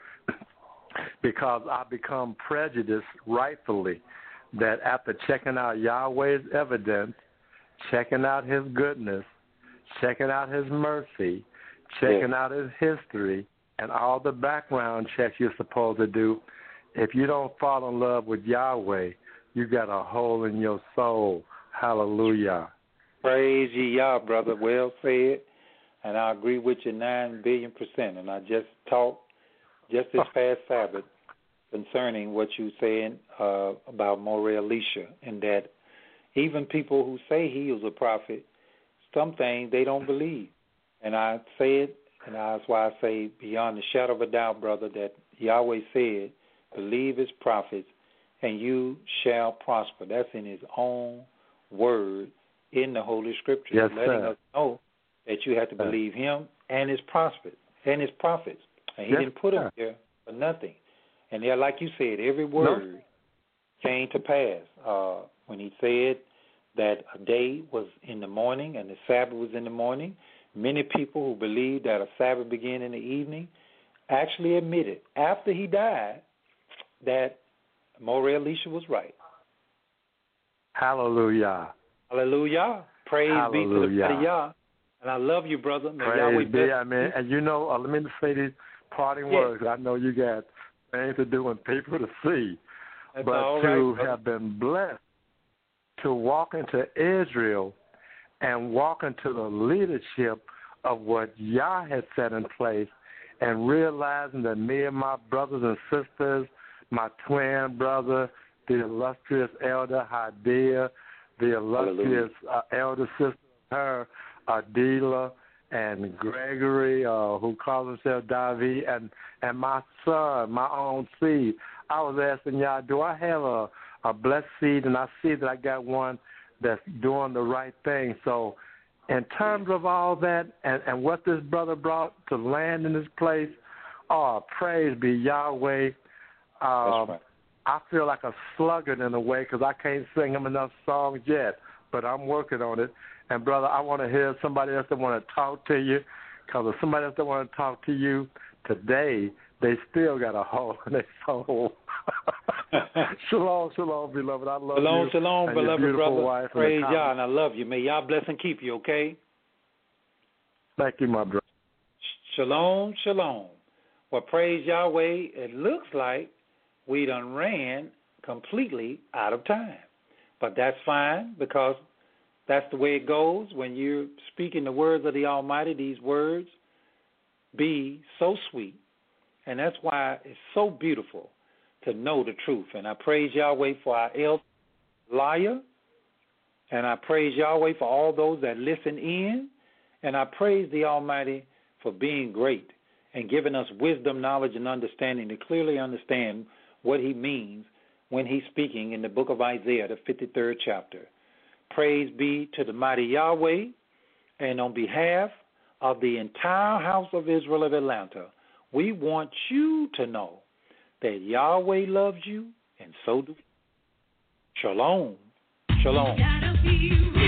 because I become prejudiced rightfully that after checking out Yahweh's evidence, checking out his goodness, checking out his mercy, checking yeah. out his history, and all the background checks you're supposed to do, if you don't fall in love with Yahweh, you got a hole in your soul. Hallelujah. Praise ye Yah, brother. Well said. And I agree with you nine billion percent. And I just talked just this past Sabbath concerning what you saying uh, about Moreh Elisha, and that even people who say he was a prophet, some things they don't believe. And I say it, and that's why I say beyond the shadow of a doubt, brother, that Yahweh said, believe his prophets, and you shall prosper. That's in his own word in the Holy Scriptures, yes, letting sir. us know that you have to believe him and his prophets and his prophets. And he yes, didn't put sir. them there for nothing. And there, like you said, every word no. came to pass. Uh, when he said that a day was in the morning and the Sabbath was in the morning, many people who believed that a Sabbath began in the evening actually admitted after he died that Moreh Elisha was right. Hallelujah. Hallelujah. Praise Hallelujah. be to the mighty Yah. And I love you, brother. May Praise Yahweh be. bless I mean, you. and you know, uh, let me say these parting yes. words. I know you got things to do and people to see, That's but all to right, have been blessed to walk into Israel and walk into the leadership of what Yah had set in place, and realizing that me and my brothers and sisters, my twin brother, the illustrious elder Hadia, the illustrious uh, elder sister, her, Adila, and Gregory, uh, who calls himself David, and, and my son, my own seed. I was asking y'all, do I have a, a blessed seed? And I see that I got one that's doing the right thing. So in terms of all that and, and what this brother brought to land in this place, oh, praise be Yahweh. Um, right. I feel like a sluggard in a way because I can't sing him enough songs yet, but I'm working on it. And, brother, I want to hear somebody else that want to talk to you, because if somebody else that want to talk to you today, they still got a hole in their soul. Shalom, shalom, beloved. I love shalom, you. Shalom, and beloved your beautiful brother. wife. Praise and Yah, and I love you. May Yah bless and keep you, okay? Thank you, my brother. Shalom, shalom. Well, praise Yahweh, it looks like we done ran completely out of time. But that's fine, because that's the way it goes when you're speaking the words of the Almighty. These words be so sweet, and that's why it's so beautiful to know the truth. And I praise Yahweh for our elder liar, and I praise Yahweh for all those that listen in, and I praise the Almighty for being great and giving us wisdom, knowledge, and understanding to clearly understand what he means when he's speaking in the book of Isaiah, the fifty-third chapter. Praise be to the mighty Yahweh, and on behalf of the entire house of Israel of Atlanta, we want you to know that Yahweh loves you, and so do we. Shalom. Shalom.